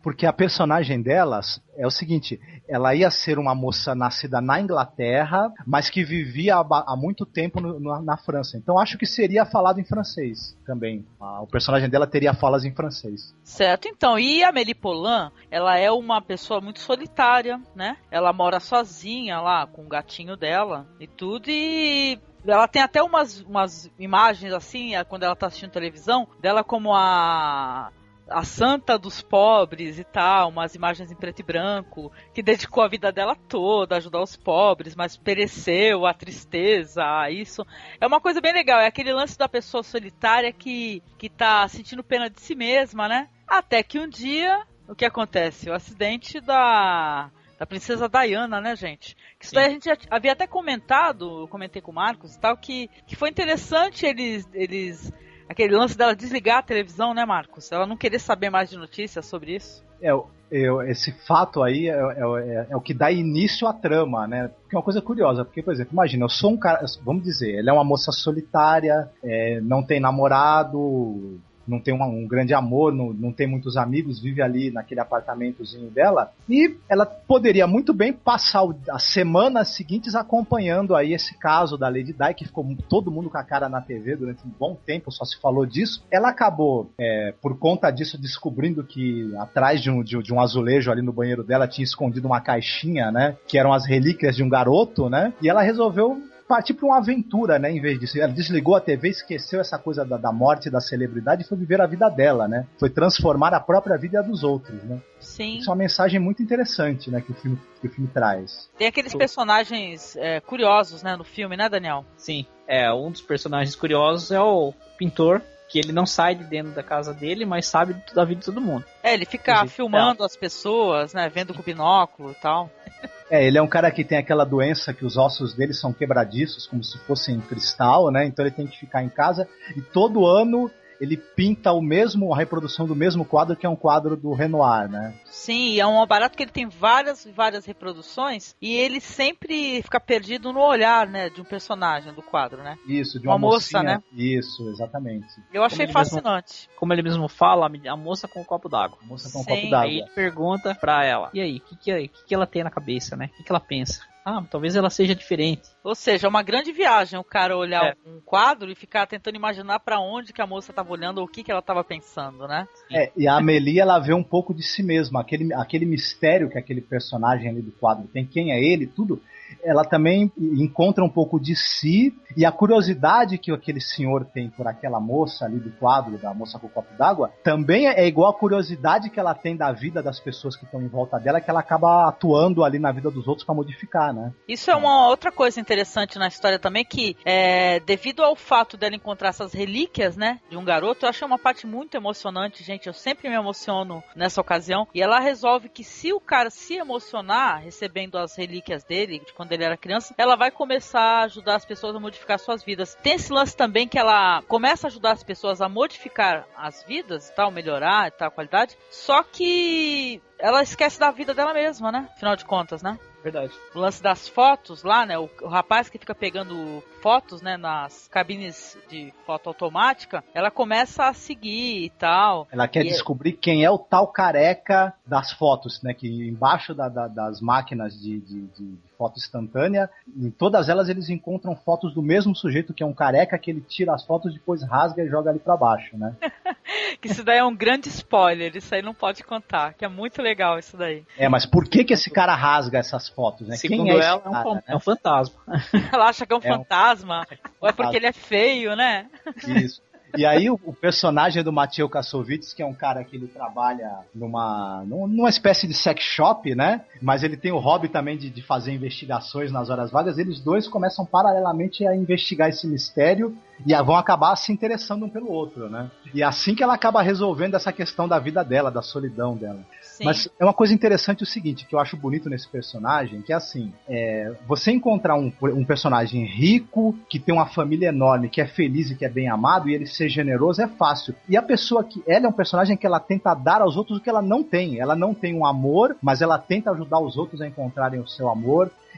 Porque a personagem delas é o seguinte, ela ia ser uma moça nascida na Inglaterra, mas que vivia há, há muito tempo no, no, na França. Então acho que seria falado em francês também. O personagem dela teria falas em francês. Certo, então. E a Amélie Poulain, ela é uma pessoa muito solitária, né? Ela mora sozinha lá com o gatinho dela e tudo, e ela tem até umas, umas imagens assim, quando ela tá assistindo televisão, dela como a... a santa dos pobres e tal, umas imagens em preto e branco, que dedicou a vida dela toda a ajudar os pobres, mas pereceu a tristeza, isso. É uma coisa bem legal, é aquele lance da pessoa solitária que, que tá sentindo pena de si mesma, né? Até que um dia, o que acontece? O acidente da... da princesa Diana, né, gente? Que isso daí a gente já havia até comentado, eu comentei com o Marcos e tal, que, que foi interessante eles... eles aquele lance dela desligar a televisão, né, Marcos? Ela não querer saber mais de notícias sobre isso. É, eu, esse fato aí é, é, é o que dá início à trama, né? Porque é uma coisa curiosa, porque, por exemplo, imagina, eu sou um cara, vamos dizer, ela é uma moça solitária, é, não tem namorado, não tem uma, um grande amor, não, não tem muitos amigos, vive ali naquele apartamentozinho dela, e ela poderia muito bem passar o, as semanas seguintes acompanhando aí esse caso da Lady Di, que ficou todo mundo com a cara na T V durante um bom tempo, só se falou disso. Ela acabou, é, por conta disso, descobrindo que atrás de um, de, de um azulejo ali no banheiro dela tinha escondido uma caixinha, né, que eram as relíquias de um garoto, né, e ela resolveu partir para uma aventura, né, em vez disso. Ela desligou a T V, esqueceu essa coisa da, da morte, da celebridade e foi viver a vida dela, né? Foi transformar a própria vida e a dos outros, né? Sim. Isso é uma mensagem muito interessante, né, que o filme, que o filme traz. Tem aqueles personagens é, curiosos, né, no filme, né, Daniel? Sim. É, um dos personagens curiosos é o pintor, que ele não sai de dentro da casa dele, mas sabe da vida de todo mundo. É, ele fica filmando as pessoas, né, vendo com o binóculo e tal. É, ele é um cara que tem aquela doença que os ossos dele são quebradiços, como se fossem cristal, né? Então ele tem que ficar em casa e todo ano ele pinta o mesmo, a reprodução do mesmo quadro, que é um quadro do Renoir, né? Sim, é um barato que ele tem várias várias reproduções e ele sempre fica perdido no olhar, né, de um personagem do quadro, né? Isso, de uma, uma moça, mocinha, né? Isso, exatamente. Eu achei como fascinante. Mesmo, como ele mesmo fala, a moça com um copo d'água. A moça com um Sim, copo d'água. Aí ele pergunta pra ela, e aí, o que, que, que, que ela tem na cabeça, né? O que, que ela pensa? Ah, talvez ela seja diferente. Ou seja, é uma grande viagem o cara olhar é. um quadro e ficar tentando imaginar pra onde que a moça estava olhando ou o que que ela estava pensando, né? É, e a Amélie, ela vê um pouco de si mesma, aquele, aquele mistério que aquele personagem ali do quadro tem, quem é ele, tudo, ela também encontra um pouco de si, e a curiosidade que aquele senhor tem por aquela moça ali do quadro, da moça com o copo d'água, também é igual a curiosidade que ela tem da vida das pessoas que estão em volta dela, que ela acaba atuando ali na vida dos outros para modificar, né? Isso é uma outra coisa interessante na história também, que é, devido ao fato dela encontrar essas relíquias, né, de um garoto, eu achei uma parte muito emocionante, gente, eu sempre me emociono nessa ocasião, e ela resolve que se o cara se emocionar recebendo as relíquias dele, de quando ele era criança, ela vai começar a ajudar as pessoas a modificar suas vidas. Tem esse lance também que ela começa a ajudar as pessoas a modificar as vidas e tal, melhorar e tal, a qualidade, só que ela esquece da vida dela mesma, né? Afinal de contas, né? Verdade. O lance das fotos lá, né? O, o rapaz que fica pegando fotos, né? Nas cabines de foto automática, ela começa a seguir e tal. Ela quer e descobrir é... quem é o tal careca das fotos, né? Que embaixo da, da, das máquinas de, de, de foto instantânea, em todas elas eles encontram fotos do mesmo sujeito, que é um careca, que ele tira as fotos, depois rasga e joga ali pra baixo, né? Que isso daí é um grande spoiler, isso aí não pode contar, que é muito legal isso daí. É, mas por que que esse cara rasga essas fotos, né? Segundo Quem é ela, cara, é, um, né? é um fantasma. Ela acha que é um é fantasma, um... ou é porque ele é feio, né? Isso. E aí o, o personagem do Mathieu Kassovitz, que é um cara que ele trabalha numa, numa espécie de sex shop, né? Mas ele tem o hobby também de, de fazer investigações nas horas vagas. Eles dois começam paralelamente a investigar esse mistério e vão acabar se interessando um pelo outro, né? E é assim que ela acaba resolvendo essa questão da vida dela, da solidão dela. Sim. Mas é uma coisa interessante o seguinte, que eu acho bonito nesse personagem, que é assim, é, você encontrar um, um personagem rico, que tem uma família enorme, que é feliz e que é bem amado, e ele ser generoso é fácil. E a pessoa que, ela é um personagem que ela tenta dar aos outros o que ela não tem. Ela não tem um amor, mas ela tenta ajudar os outros a encontrarem o seu amor.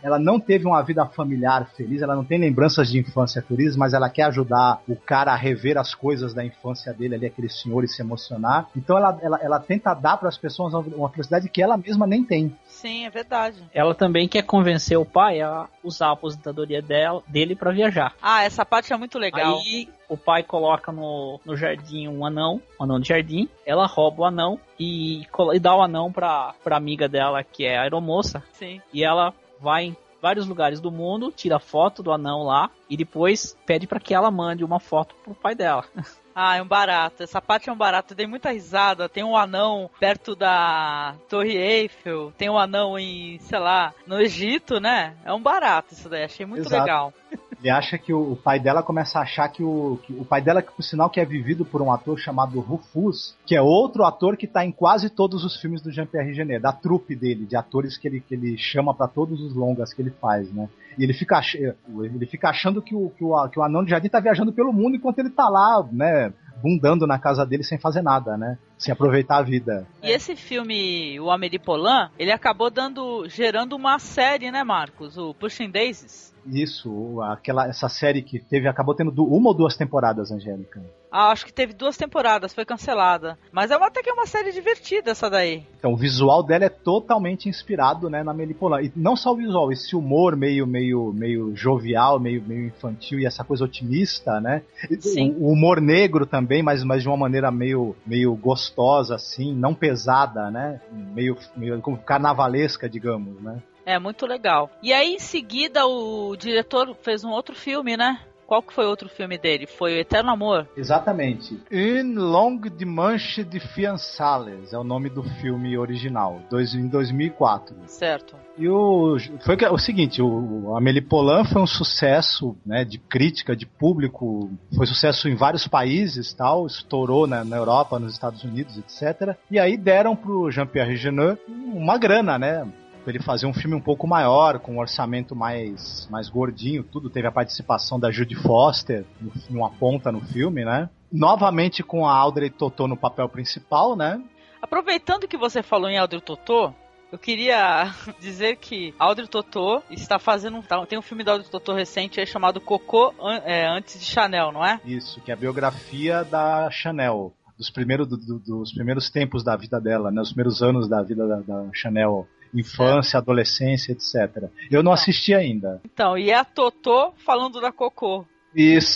ela não teve uma vida familiar feliz, ela não tem lembranças de infância felizes, mas ela quer ajudar o cara a rever as coisas da infância dele ali, aquele senhor, e se emocionar. Então ela, ela, ela tenta dar para as pessoas uma felicidade que ela mesma nem tem. Sim, é verdade. Ela também quer convencer o pai a usar a aposentadoria dela, dele para viajar. Ah, essa parte é muito legal. Aí o pai coloca no, no jardim um anão, um anão de jardim, ela rouba o anão e, e dá o anão pra, pra amiga dela, que é a aeromoça. Sim. E ela vai em vários lugares do mundo, tira foto do anão lá e depois pede pra que ela mande uma foto pro pai dela. Ah, é um barato. Essa parte é um barato. Eu dei muita risada. Tem um anão perto da Torre Eiffel. Tem um anão em, sei lá, no Egito, né? É um barato isso daí. Achei muito Exato. legal. Ele acha que o, o pai dela começa a achar que o, que o pai dela, que por sinal que é vivido por um ator chamado Rufus, que é outro ator que tá em quase todos os filmes do Jean-Pierre Jeunet, da trupe dele, de atores que ele, que ele chama pra todos os longas que ele faz, né? E ele fica, ele fica achando que o, que, o, que o anão de jardim tá viajando pelo mundo enquanto ele tá lá, né, bundando na casa dele sem fazer nada, né? Sem aproveitar a vida. E esse filme, o Amélie Poulain, ele acabou dando, gerando uma série, né, Marcos? O Pushing Daisies. Isso, aquela, essa série que teve, acabou tendo uma ou duas temporadas, Angélica. Ah, acho que teve duas temporadas, foi cancelada. Mas é uma, até que é uma série divertida essa daí. Então, o visual dela é totalmente inspirado, né, na Amélie Poulain. E não só o visual, esse humor meio, meio, meio jovial, meio, meio infantil e essa coisa otimista, né? Sim. O, o humor negro também, mas, mas de uma maneira meio, meio gostosa, assim, não pesada, né? Meio, meio carnavalesca, digamos, né? É, muito legal. E aí, em seguida, o diretor fez um outro filme, né? Qual que foi o outro filme dele? Foi o Eterno Amor. Exatamente. Une longue dimanche de fiançailles é o nome do filme original, dois, em dois mil e quatro. Certo. E o, foi o seguinte, o, o Amélie Poulain foi um sucesso, né, de crítica, de público, foi sucesso em vários países, tal, estourou na, na Europa, nos Estados Unidos, etcétera. E aí deram pro Jean-Pierre Jeunet uma grana, né? Ele fazer um filme um pouco maior, com um orçamento mais, mais gordinho, tudo. Teve a participação da Judy Foster numa ponta no filme, né? Novamente com a Audrey Tautou no papel principal, né? Aproveitando que você falou em Audrey Tautou, eu queria dizer que Audrey Tautou está fazendo... Tem um filme da Audrey Tautou recente aí chamado Cocô é, Antes de Chanel, não é? Isso, que é a biografia da Chanel. Dos primeiros, do, do, dos primeiros tempos da vida dela, né? Os primeiros anos da vida da, da Chanel. Infância, adolescência, etcétera. Eu não então, assisti ainda. Então, e é a Totô falando da Cocô. Isso.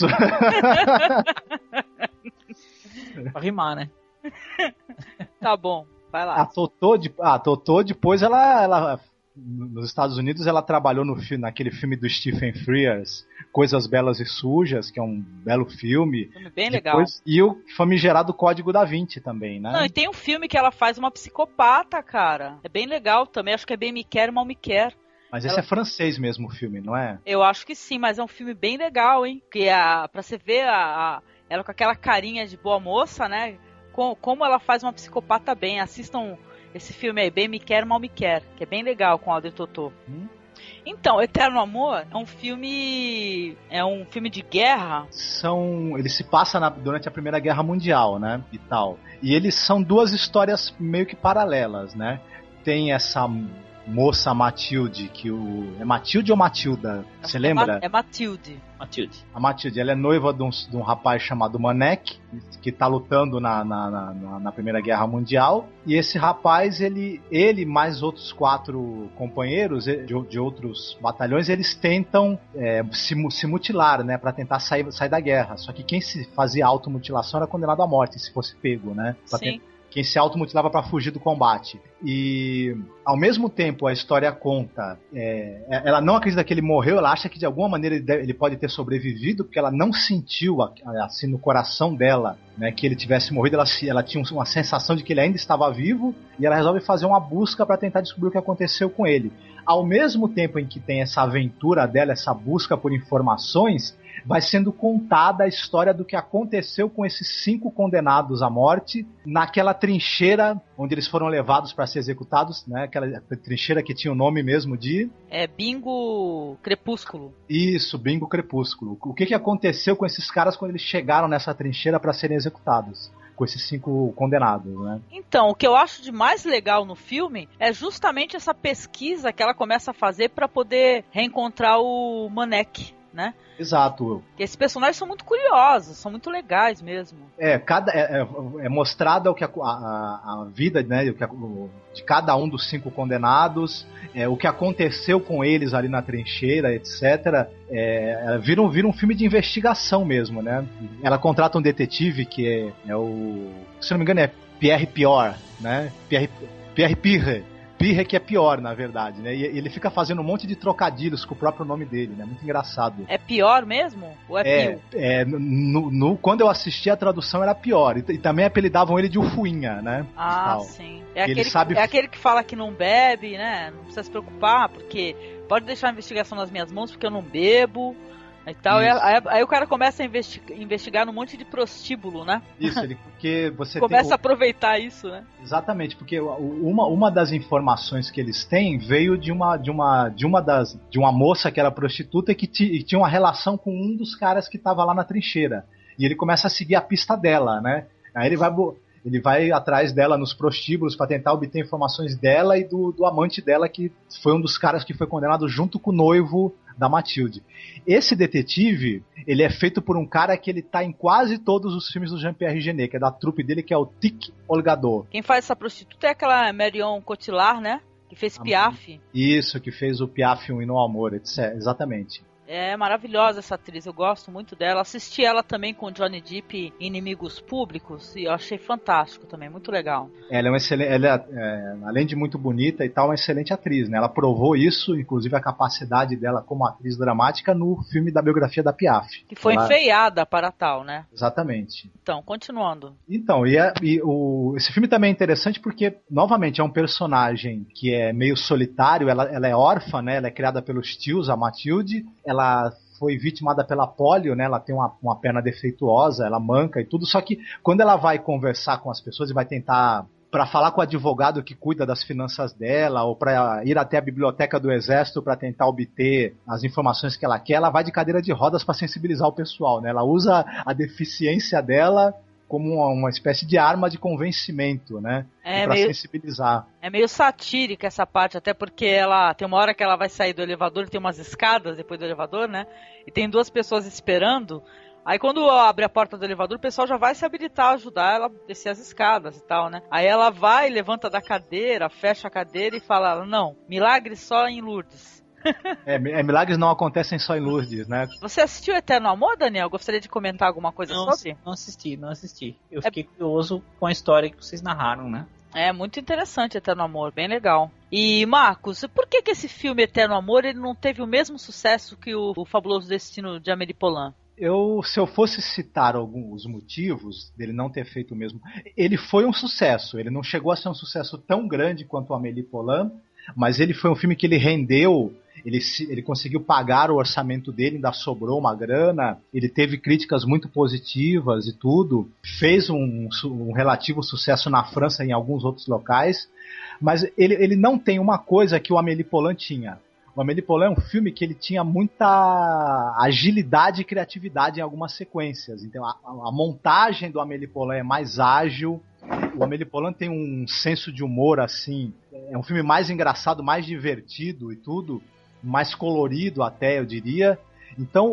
Pra rimar, né? Tá bom, vai lá. A Totô, de, a Totô depois, ela, ela... Nos Estados Unidos, ela trabalhou no, naquele filme do Stephen Frears, Coisas Belas e Sujas, que é um belo filme. Filme bem depois, legal. E o famigerado Código da Vinci também, né? Não, e tem um filme que ela faz uma psicopata, cara. É bem legal também, acho que é Bem Me Quer, Mal Me Quer. Mas esse ela... é francês mesmo o filme, não é? Eu acho que sim, mas é um filme bem legal, hein? Que a, pra você ver a, a, ela com aquela carinha de boa moça, né? Com, como ela faz uma psicopata bem. Assistam esse filme aí, Bem Me Quer, Mal Me Quer, que é bem legal com a Audrey Tautou. Hum? Então, Eterno Amor é um filme é um filme de guerra. São, ele se passa na, durante a Primeira Guerra Mundial, né, e tal. E eles são duas histórias meio que paralelas, né? Tem essa moça Matilde, que o... É Matilde ou Matilda? Você lembra? É Matilde. Matilde. A Matilde, ela é noiva de um, de um rapaz chamado Manek, que tá lutando na, na, na, na Primeira Guerra Mundial. E esse rapaz, ele, ele mais outros quatro companheiros de, de outros batalhões, eles tentam é, se, se mutilar, né, pra tentar sair, sair da guerra. Só que quem se fazia automutilação era condenado à morte, se fosse pego, né? Pra Sim. Ter... Quem se automutilava para fugir do combate. E, ao mesmo tempo, a história conta... É, ela não acredita que ele morreu, ela acha que, de alguma maneira, ele, deve, ele pode ter sobrevivido, porque ela não sentiu, assim, no coração dela, né, que ele tivesse morrido. Ela, ela tinha uma sensação de que ele ainda estava vivo, e ela resolve fazer uma busca para tentar descobrir o que aconteceu com ele. Ao mesmo tempo em que tem essa aventura dela, essa busca por informações, vai sendo contada a história do que aconteceu com esses cinco condenados à morte naquela trincheira onde eles foram levados para ser executados, né? Aquela trincheira que tinha o nome mesmo de... É Bingo Crepúsculo. Isso, Bingo Crepúsculo. O que, que aconteceu com esses caras quando eles chegaram nessa trincheira para serem executados? com esses cinco condenados, né? Então, o que eu acho de mais legal no filme é justamente essa pesquisa que ela começa a fazer para poder reencontrar o Manek, né? Exato. E esses personagens são muito curiosos, são muito legais mesmo. É, cada, é, é, é mostrada o que a, a, a vida, né, o que a, o, de cada um dos cinco condenados, é, o que aconteceu com eles ali na trincheira, etcétera. É, vira, um, vira um filme de investigação mesmo, né? Ela contrata um detetive que é, é o... se não me engano é Pierre Pior, né? Pierre, Pierre Pirre. Pirre que é pior, na verdade, né? E ele fica fazendo um monte de trocadilhos com o próprio nome dele, né? Muito engraçado. É pior mesmo? Ou é, é Pio? É, no, no, quando eu assisti a tradução era pior. E, e também apelidavam ele de Ufuinha, né? Ah, Tal. sim. É aquele, sabe... é aquele que fala que não bebe, né? Não precisa se preocupar, porque pode deixar a investigação nas minhas mãos, porque eu não bebo. E tal, e aí, aí o cara começa a investigar, investigar num monte de prostíbulo, né? Isso, ele, porque você começa tem o... a aproveitar isso, né? Exatamente, porque uma, uma das informações que eles têm veio de uma, de uma, de uma das de uma moça que era prostituta e que t, tinha uma relação com um dos caras que estava lá na trincheira. E ele começa a seguir a pista dela, né? Aí ele vai ele vai atrás dela nos prostíbulos para tentar obter informações dela e do, do amante dela, que foi um dos caras que foi condenado junto com o noivo da Mathilde. Esse detetive, ele é feito por um cara que ele tá em quase todos os filmes do Jean-Pierre Jeunet, que é da trupe dele, que é o Tic Olgador. Quem faz essa prostituta é aquela Marion Cotillard, né? Que fez Piaf. Isso, que fez o Piaf, um Hino ao Amor, etcétera. Exatamente. É maravilhosa essa atriz, eu gosto muito dela. Assisti ela também com Johnny Depp em Inimigos Públicos e eu achei fantástico também, muito legal. Ela é uma excelente, ela é, é, além de muito bonita e tal, uma excelente atriz, né? Ela provou isso, inclusive a capacidade dela como atriz dramática no filme da biografia da Piaf. Que foi ela... enfeiada para tal, né? Exatamente. Então, continuando. Então, e, é, e o, esse filme também é interessante porque, novamente, é um personagem que é meio solitário, ela, ela é órfã, né? Ela é criada pelos tios, a Mathilde, ela Ela foi vitimada pela polio, né? Ela tem uma, uma perna defeituosa, ela manca e tudo. Só que quando ela vai conversar com as pessoas e vai tentar, para falar com o advogado que cuida das finanças dela, ou para ir até a biblioteca do exército para tentar obter as informações que ela quer, ela vai de cadeira de rodas para sensibilizar o pessoal, né? Ela usa a deficiência dela como uma, uma espécie de arma de convencimento, né? É para meio, sensibilizar. É meio satírica essa parte, até porque ela tem uma hora que ela vai sair do elevador e tem umas escadas depois do elevador, né? E tem duas pessoas esperando. Aí quando abre a porta do elevador, o pessoal já vai se habilitar a ajudar ela a descer as escadas e tal, né? Aí ela vai, levanta da cadeira, fecha a cadeira e fala, não, milagre só em Lourdes. É, é, milagres não acontecem só em Lourdes, né? Você assistiu Eterno Amor, Daniel? Gostaria de comentar alguma coisa não, sobre? Não assisti, não assisti. Eu fiquei é... curioso com a história que vocês narraram, né? É muito interessante Eterno Amor, bem legal. E Marcos, por que que esse filme Eterno Amor ele não teve o mesmo sucesso que o, o Fabuloso Destino de Amélie Poulain? Eu, se eu fosse citar alguns motivos dele não ter feito o mesmo, ele foi um sucesso. Ele não chegou a ser um sucesso tão grande quanto o Amélie Poulain, mas ele foi um filme que ele rendeu. Ele, ele conseguiu pagar o orçamento dele, ainda sobrou uma grana, ele teve críticas muito positivas e tudo, fez um, um relativo sucesso na França e em alguns outros locais, mas ele, ele não tem uma coisa que o Amélie Poulain tinha. O Amélie Poulain é um filme que ele tinha muita agilidade e criatividade em algumas sequências, então a, a montagem do Amélie Poulain é mais ágil, o Amélie Poulain tem um senso de humor assim, é um filme mais engraçado, mais divertido e tudo, mais colorido até, eu diria. Então,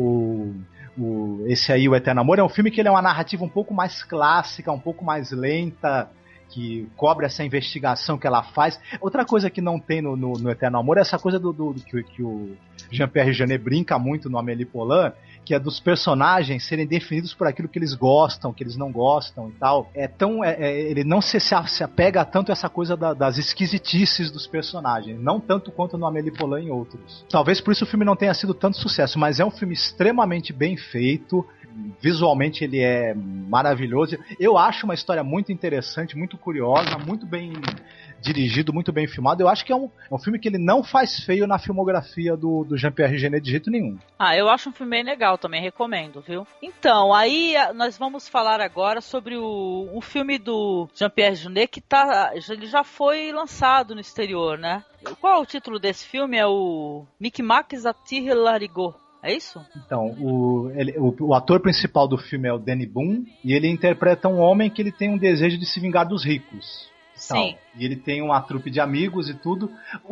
o, o, esse aí, O Eterno Amor, é um filme que ele é uma narrativa um pouco mais clássica, um pouco mais lenta, que cobre essa investigação que ela faz. Outra coisa que não tem no, no, no Eterno Amor é essa coisa do, do, do que, que o Jean-Pierre Jeunet brinca muito no Amélie Poulain, que é dos personagens serem definidos por aquilo que eles gostam, que eles não gostam e tal. É tão, é, é, ele não se, se apega tanto a essa coisa da, das esquisitices dos personagens, não tanto quanto no Amélie Poulain e outros. Talvez por isso o filme não tenha sido tanto sucesso, mas é um filme extremamente bem feito, visualmente ele é maravilhoso. Eu acho uma história muito interessante, muito curiosa, muito bem dirigido, muito bem filmado. Eu acho que é um, é um filme que ele não faz feio na filmografia do, do Jean-Pierre Jeunet de jeito nenhum. Ah, eu acho um filme bem legal também, recomendo, viu? Então, aí nós vamos falar agora sobre o, o filme do Jean-Pierre Jeunet que tá, ele já foi lançado no exterior, né? Qual é o título desse filme? É o Micmacs à Tir Larigot. É isso? Então, o, ele, o, o ator principal do filme é o Danny Boone, e ele interpreta um homem que ele tem um desejo de se vingar dos ricos. Sim. E ele tem uma trupe de amigos e tudo.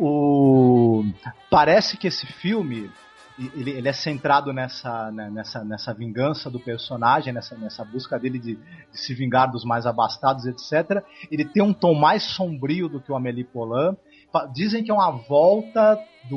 O... Parece que esse filme ele, ele é centrado nessa, né, nessa, nessa vingança do personagem, nessa, nessa busca dele de, de se vingar dos mais abastados, etcétera. Ele tem um tom mais sombrio do que o Amélie Poulain. Dizem que é uma volta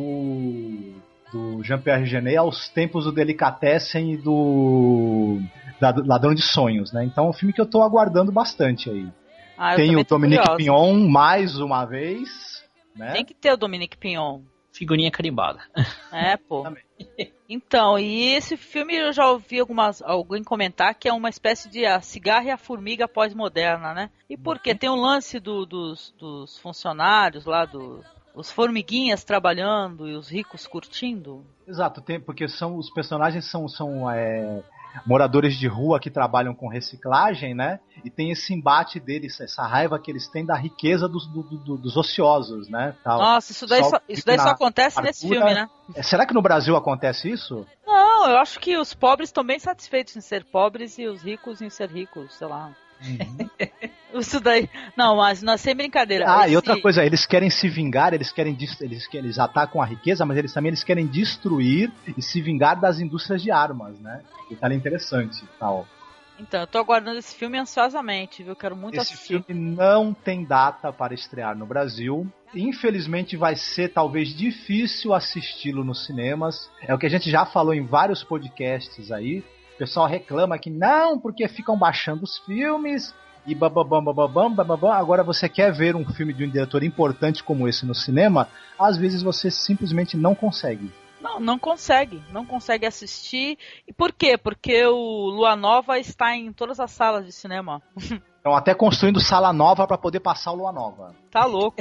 do, do Jean-Pierre Jeunet aos tempos do Delicatessen e do, da, do Ladrão de Sonhos, né? Então é um filme que eu tô aguardando bastante aí. Ah, tem o Dominique curiosa. Pignon mais uma vez, né? Tem que ter o Dominique Pignon. Figurinha carimbada. É, pô. Então, e esse filme eu já ouvi algumas, alguém comentar que é uma espécie de a cigarra e a formiga pós-moderna, né? E por quê? Tem um lance do, dos, dos funcionários lá, do, os formiguinhas trabalhando e os ricos curtindo. Exato, tem, porque são, os personagens são, são é, moradores de rua que trabalham com reciclagem, né? E tem esse embate deles, essa raiva que eles têm da riqueza dos, do, do, dos ociosos, né? Tal. Nossa, isso daí só, isso daí só acontece Artura, nesse filme, né? Será que no Brasil acontece isso? Não, eu acho que os pobres estão bem satisfeitos em ser pobres e os ricos em ser ricos, sei lá. Uhum. Isso daí. Não, mas não, sem brincadeira. Ah, Esse... e outra coisa, eles querem se vingar, eles querem eles, eles atacam a riqueza, mas eles também eles querem destruir e se vingar das indústrias de armas, né? Que tá interessante, tal. Então, eu tô aguardando esse filme ansiosamente, viu? Quero muito esse assistir. Esse filme não tem data para estrear no Brasil. Infelizmente vai ser talvez difícil assisti-lo nos cinemas. É o que a gente já falou em vários podcasts aí. O pessoal reclama que não, porque ficam baixando os filmes e bababam, bababam, bababam. Agora você quer ver um filme de um diretor importante como esse no cinema, às vezes você simplesmente não consegue. Não, não consegue, não consegue assistir. E por quê? Porque o Lua Nova está em todas as salas de cinema. Estão até construindo sala nova para poder passar o Lua Nova. Tá louco.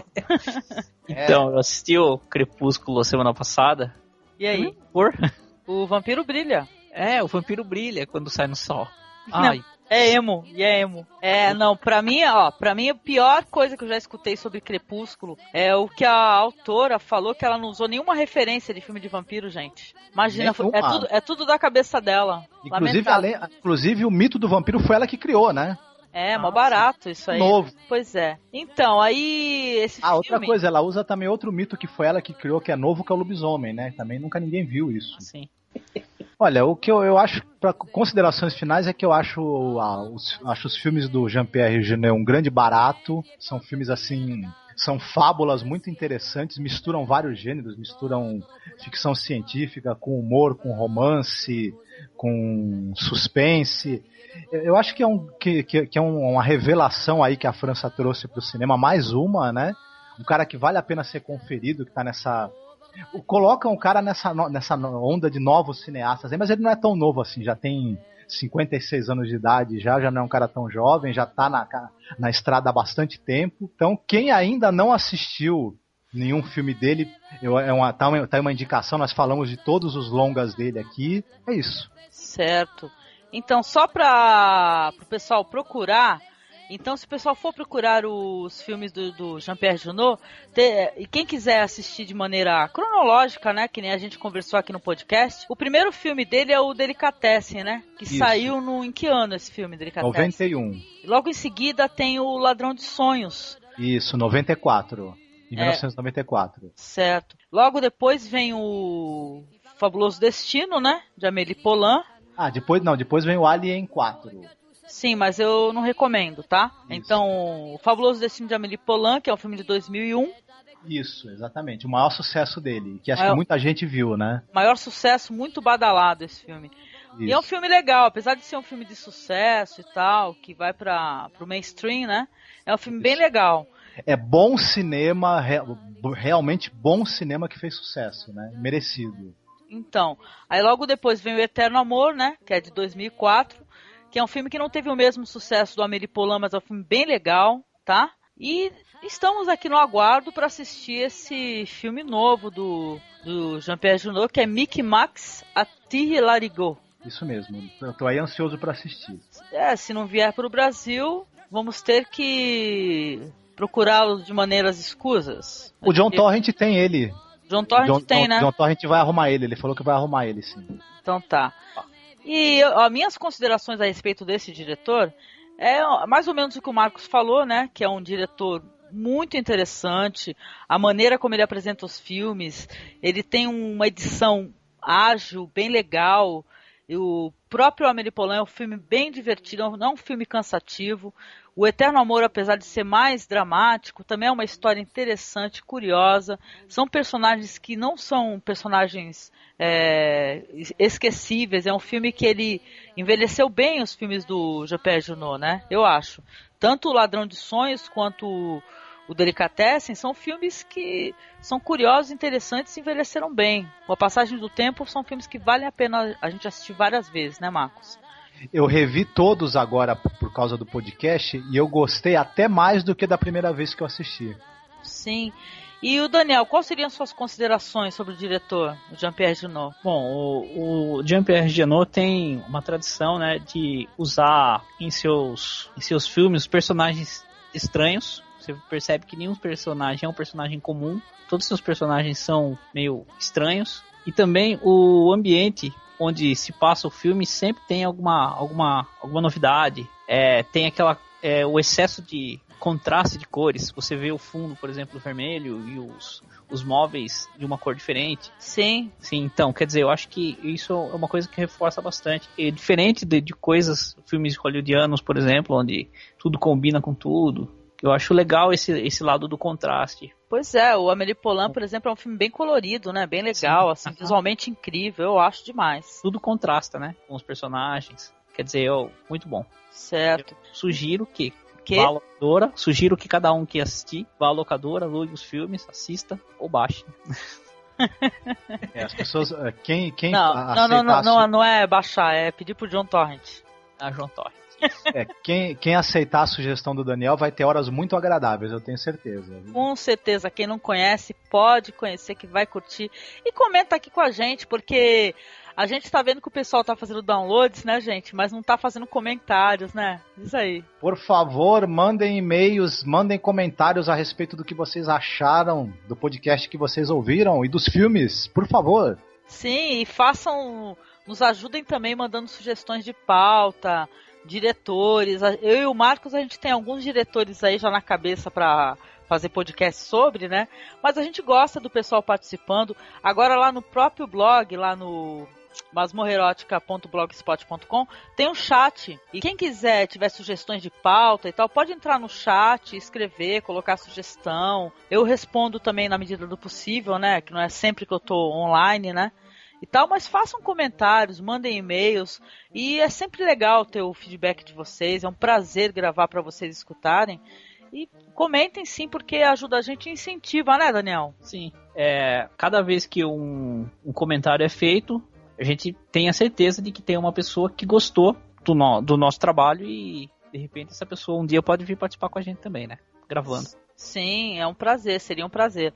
Então, eu assisti o Crepúsculo semana passada. E aí? Por? O vampiro brilha. É, o vampiro brilha quando sai no sol. Ai. Não, é emo, e é emo. É, não, pra mim, ó, pra mim a pior coisa que eu já escutei sobre Crepúsculo é o que a autora falou, que ela não usou nenhuma referência de filme de vampiro, gente. Imagina, é tudo, é tudo da cabeça dela. Inclusive, além, inclusive, o mito do vampiro foi ela que criou, né? É, mó barato isso aí. Novo. Pois é. Então, aí esse ah, filme... outra coisa, ela usa também outro mito que foi ela que criou, que é novo, que é o lobisomem, né? Também nunca ninguém viu isso. Sim. Olha, o que eu, eu acho, para considerações finais, é que eu acho, ah, os, acho os filmes do Jean-Pierre Jeunet um grande barato. São filmes assim, são fábulas muito interessantes, misturam vários gêneros, misturam ficção científica com humor, com romance, com suspense. Eu, eu acho que é, um, que, que, que é um, uma revelação aí que a França trouxe para o cinema, mais uma, né? Um cara que vale a pena ser conferido, que está nessa... Colocam o cara nessa, nessa onda de novos cineastas, mas ele não é tão novo assim, já tem cinquenta e seis anos de idade, já, já não é um cara tão jovem, já tá na, na estrada há bastante tempo. Então, quem ainda não assistiu nenhum filme dele, eu, é uma, tá, uma, tá uma indicação, nós falamos de todos os longas dele aqui, é isso. Certo. Então, só para o pessoal procurar... Então, se o pessoal for procurar os filmes do, do Jean-Pierre Jeunet, ter, e quem quiser assistir de maneira cronológica, né, que nem a gente conversou aqui no podcast, o primeiro filme dele é o Delicatessen, né, que Isso. saiu no... Em que ano esse filme, Delicatessen? noventa e um. Logo em seguida tem o Ladrão de Sonhos. Isso, noventa e quatro. Em mil novecentos e noventa e quatro. É, certo. Logo depois vem o Fabuloso Destino, né, de Amélie Poulain. Ah, depois não, depois vem o Alien quatro. Sim, mas eu não recomendo, tá? Isso. Então, o Fabuloso Destino de Amélie Poulain, que é um filme de dois mil e um. Isso, exatamente. O maior sucesso dele, que acho maior, que muita gente viu, né? Maior sucesso, muito badalado esse filme. Isso. E é um filme legal, apesar de ser um filme de sucesso e tal, que vai para pro mainstream, né? É um filme Isso. bem legal. É bom cinema, realmente bom cinema que fez sucesso, né? Merecido. Então, aí logo depois vem o Eterno Amor, né? Que é de dois mil e quatro. Que é um filme que não teve o mesmo sucesso do Amélie Poulain, mas é um filme bem legal, tá? E estamos aqui no aguardo para assistir esse filme novo do, do Jean-Pierre Jeunet, que é Mickey Max à Tire Larigot. Isso mesmo, eu tô aí ansioso para assistir. É, se não vier para o Brasil, vamos ter que procurá-lo de maneiras escusas. O John Torrent tem ele. John Torrent John, tem, John, né? John Torrent vai arrumar ele, ele falou que vai arrumar ele, sim. Então tá. E ó, minhas considerações a respeito desse diretor é mais ou menos o que o Marcos falou, né? Que é um diretor muito interessante, a maneira como ele apresenta os filmes, ele tem uma edição ágil, bem legal, e o próprio Amélie Poulain é um filme bem divertido, não é um filme cansativo. O Eterno Amor, apesar de ser mais dramático, também é uma história interessante, curiosa. São personagens que não são personagens é, esquecíveis. É um filme que ele envelheceu bem, os filmes do Jean-Pierre Jeunet, né? Eu acho. Tanto o Ladrão de Sonhos quanto o, o Delicatessen são filmes que são curiosos, interessantes e envelheceram bem. Com a passagem do tempo, são filmes que valem a pena a gente assistir várias vezes, né, Marcos? Eu revi todos agora por causa do podcast e eu gostei até mais do que da primeira vez que eu assisti. Sim. E o Daniel, quais seriam suas considerações sobre o diretor, o Jean-Pierre Jeunet? Bom, o, o Jean-Pierre Jeunet tem uma tradição, né, de usar em seus, em seus filmes personagens estranhos. Você percebe que nenhum personagem é um personagem comum. Todos os seus personagens são meio estranhos. E também o ambiente onde se passa o filme sempre tem alguma, alguma, alguma novidade. É, tem aquela, é, o excesso de contraste de cores. Você vê o fundo, por exemplo, vermelho e os, os móveis de uma cor diferente. Sim. Sim, então, quer dizer, eu acho que isso é uma coisa que reforça bastante. É diferente de, de coisas, filmes hollywoodianos, por exemplo, onde tudo combina com tudo. Eu acho legal esse, esse lado do contraste. Pois é, o Amélie Poulain, por exemplo, é um filme bem colorido, né? Bem legal, Sim. assim, visualmente incrível, eu acho demais. Tudo contrasta, né? Com os personagens. Quer dizer, eu, muito bom. Certo. Eu sugiro que, que? vá à locadora, sugiro que cada um que assistir vá à locadora, alugue os filmes, assista ou baixe. É, as pessoas, quem, quem não, não, não, não, não, não é baixar, é pedir pro John Torrent. Ah, John Torrent. É, quem, quem aceitar a sugestão do Daniel vai ter horas muito agradáveis, eu tenho certeza. Com certeza, quem não conhece pode conhecer, que vai curtir. E comenta aqui com a gente, porque a gente tá vendo que o pessoal tá fazendo downloads, né, gente? Mas não tá fazendo comentários, né? Isso aí. Por favor, mandem e-mails, mandem comentários a respeito do que vocês acharam do podcast que vocês ouviram e dos filmes, por favor. Sim, e façam, nos ajudem também mandando sugestões de pauta, diretores. Eu e o Marcos, a gente tem alguns diretores aí já na cabeça para fazer podcast sobre, né? Mas a gente gosta do pessoal participando. Agora lá no próprio blog, lá no masmorra erótica ponto blogspot ponto com, tem um chat. E quem quiser, tiver sugestões de pauta e tal, pode entrar no chat, escrever, colocar sugestão. Eu respondo também na medida do possível, né? Que não é sempre que eu tô online, né? E tal, mas façam comentários, mandem e-mails, e é sempre legal ter o feedback de vocês, é um prazer gravar para vocês escutarem, e comentem sim, porque ajuda a gente e incentiva, né, Daniel? Sim, é, cada vez que um, um comentário é feito, a gente tem a certeza de que tem uma pessoa que gostou do, no, do nosso trabalho e de repente essa pessoa um dia pode vir participar com a gente também, né, gravando. Sim, é um prazer, seria um prazer.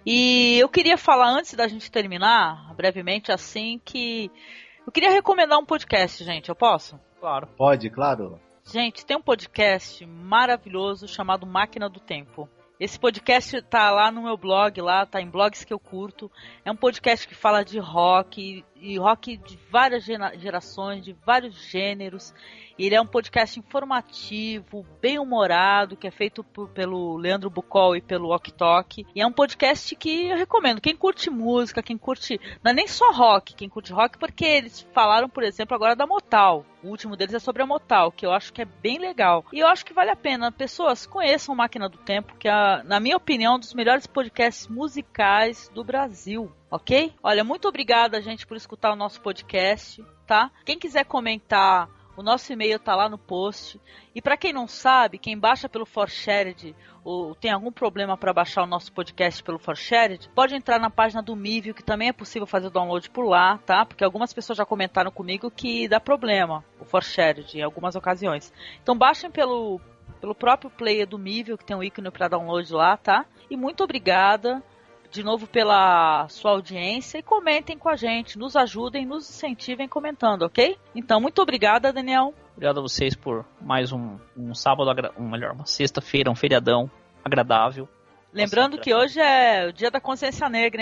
E eu queria falar, antes da gente terminar, brevemente assim, que eu queria recomendar um podcast, gente, eu posso? Claro. Pode, claro. Gente, tem um podcast maravilhoso chamado Máquina do Tempo. Esse podcast tá lá no meu blog, lá, tá em blogs que eu curto. É um podcast que fala de rock, e rock de várias gerações, de vários gêneros. Ele é um podcast informativo, bem humorado, que é feito por, pelo Leandro Bucol e pelo Ok Tok. E é um podcast que eu recomendo. Quem curte música, quem curte... Não é nem só rock, quem curte rock, porque eles falaram, por exemplo, agora da Motown. O último deles é sobre a Motown, que eu acho que é bem legal. E eu acho que vale a pena. Pessoas, conheçam Máquina do Tempo, que é, na minha opinião, um dos melhores podcasts musicais do Brasil. Ok? Olha, muito obrigada, gente, por escutar o nosso podcast, tá? Quem quiser comentar, o nosso e-mail tá lá no post. E para quem não sabe, quem baixa pelo ForShared ou tem algum problema para baixar o nosso podcast pelo ForShared, pode entrar na página do Mivio, que também é possível fazer o download por lá, tá? Porque algumas pessoas já comentaram comigo que dá problema o ForShared em algumas ocasiões. Então baixem pelo, pelo próprio player do Mivio, que tem um ícone para download lá, tá? E muito obrigada de novo pela sua audiência e comentem com a gente, nos ajudem, nos incentivem comentando, ok? Então, muito obrigada, Daniel. Obrigado a vocês por mais um, um sábado, um, melhor, uma sexta-feira, um feriadão agradável. Lembrando Nossa, que hoje é o dia da consciência negra, hein?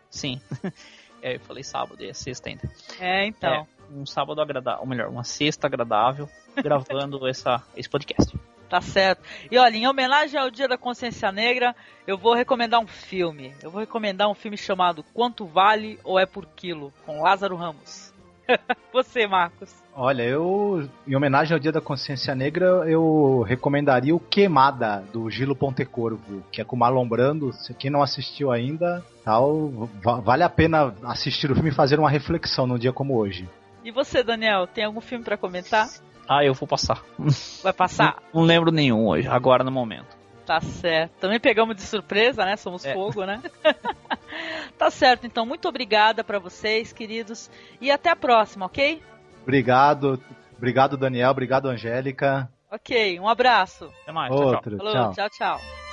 Sim. É, eu falei sábado, é sexta ainda. É, então. É, um sábado agradável, ou melhor, uma sexta agradável, gravando essa, esse podcast. Tá certo. E olha, em homenagem ao Dia da Consciência Negra, eu vou recomendar um filme. Eu vou recomendar um filme chamado Quanto Vale ou É Por Quilo, com Lázaro Ramos. Você, Marcos. Olha, eu, em homenagem ao Dia da Consciência Negra, eu recomendaria o Queimada, do Gilo Pontecorvo, que é com o Marlon Brando. Se quem não assistiu ainda, tal, vale a pena assistir o filme e fazer uma reflexão num dia como hoje. E você, Daniel, tem algum filme pra comentar? Ah, eu vou passar. Vai passar? Não, não lembro nenhum hoje, agora no momento. Tá certo. Também pegamos de surpresa, né? Somos é. fogo, né? Tá certo, então. Muito obrigada pra vocês, queridos. E até a próxima, ok? Obrigado. Obrigado, Daniel. Obrigado, Angélica. Ok, um abraço. Até mais. Outro. Tchau, tchau. Falou, Tchau, tchau, tchau.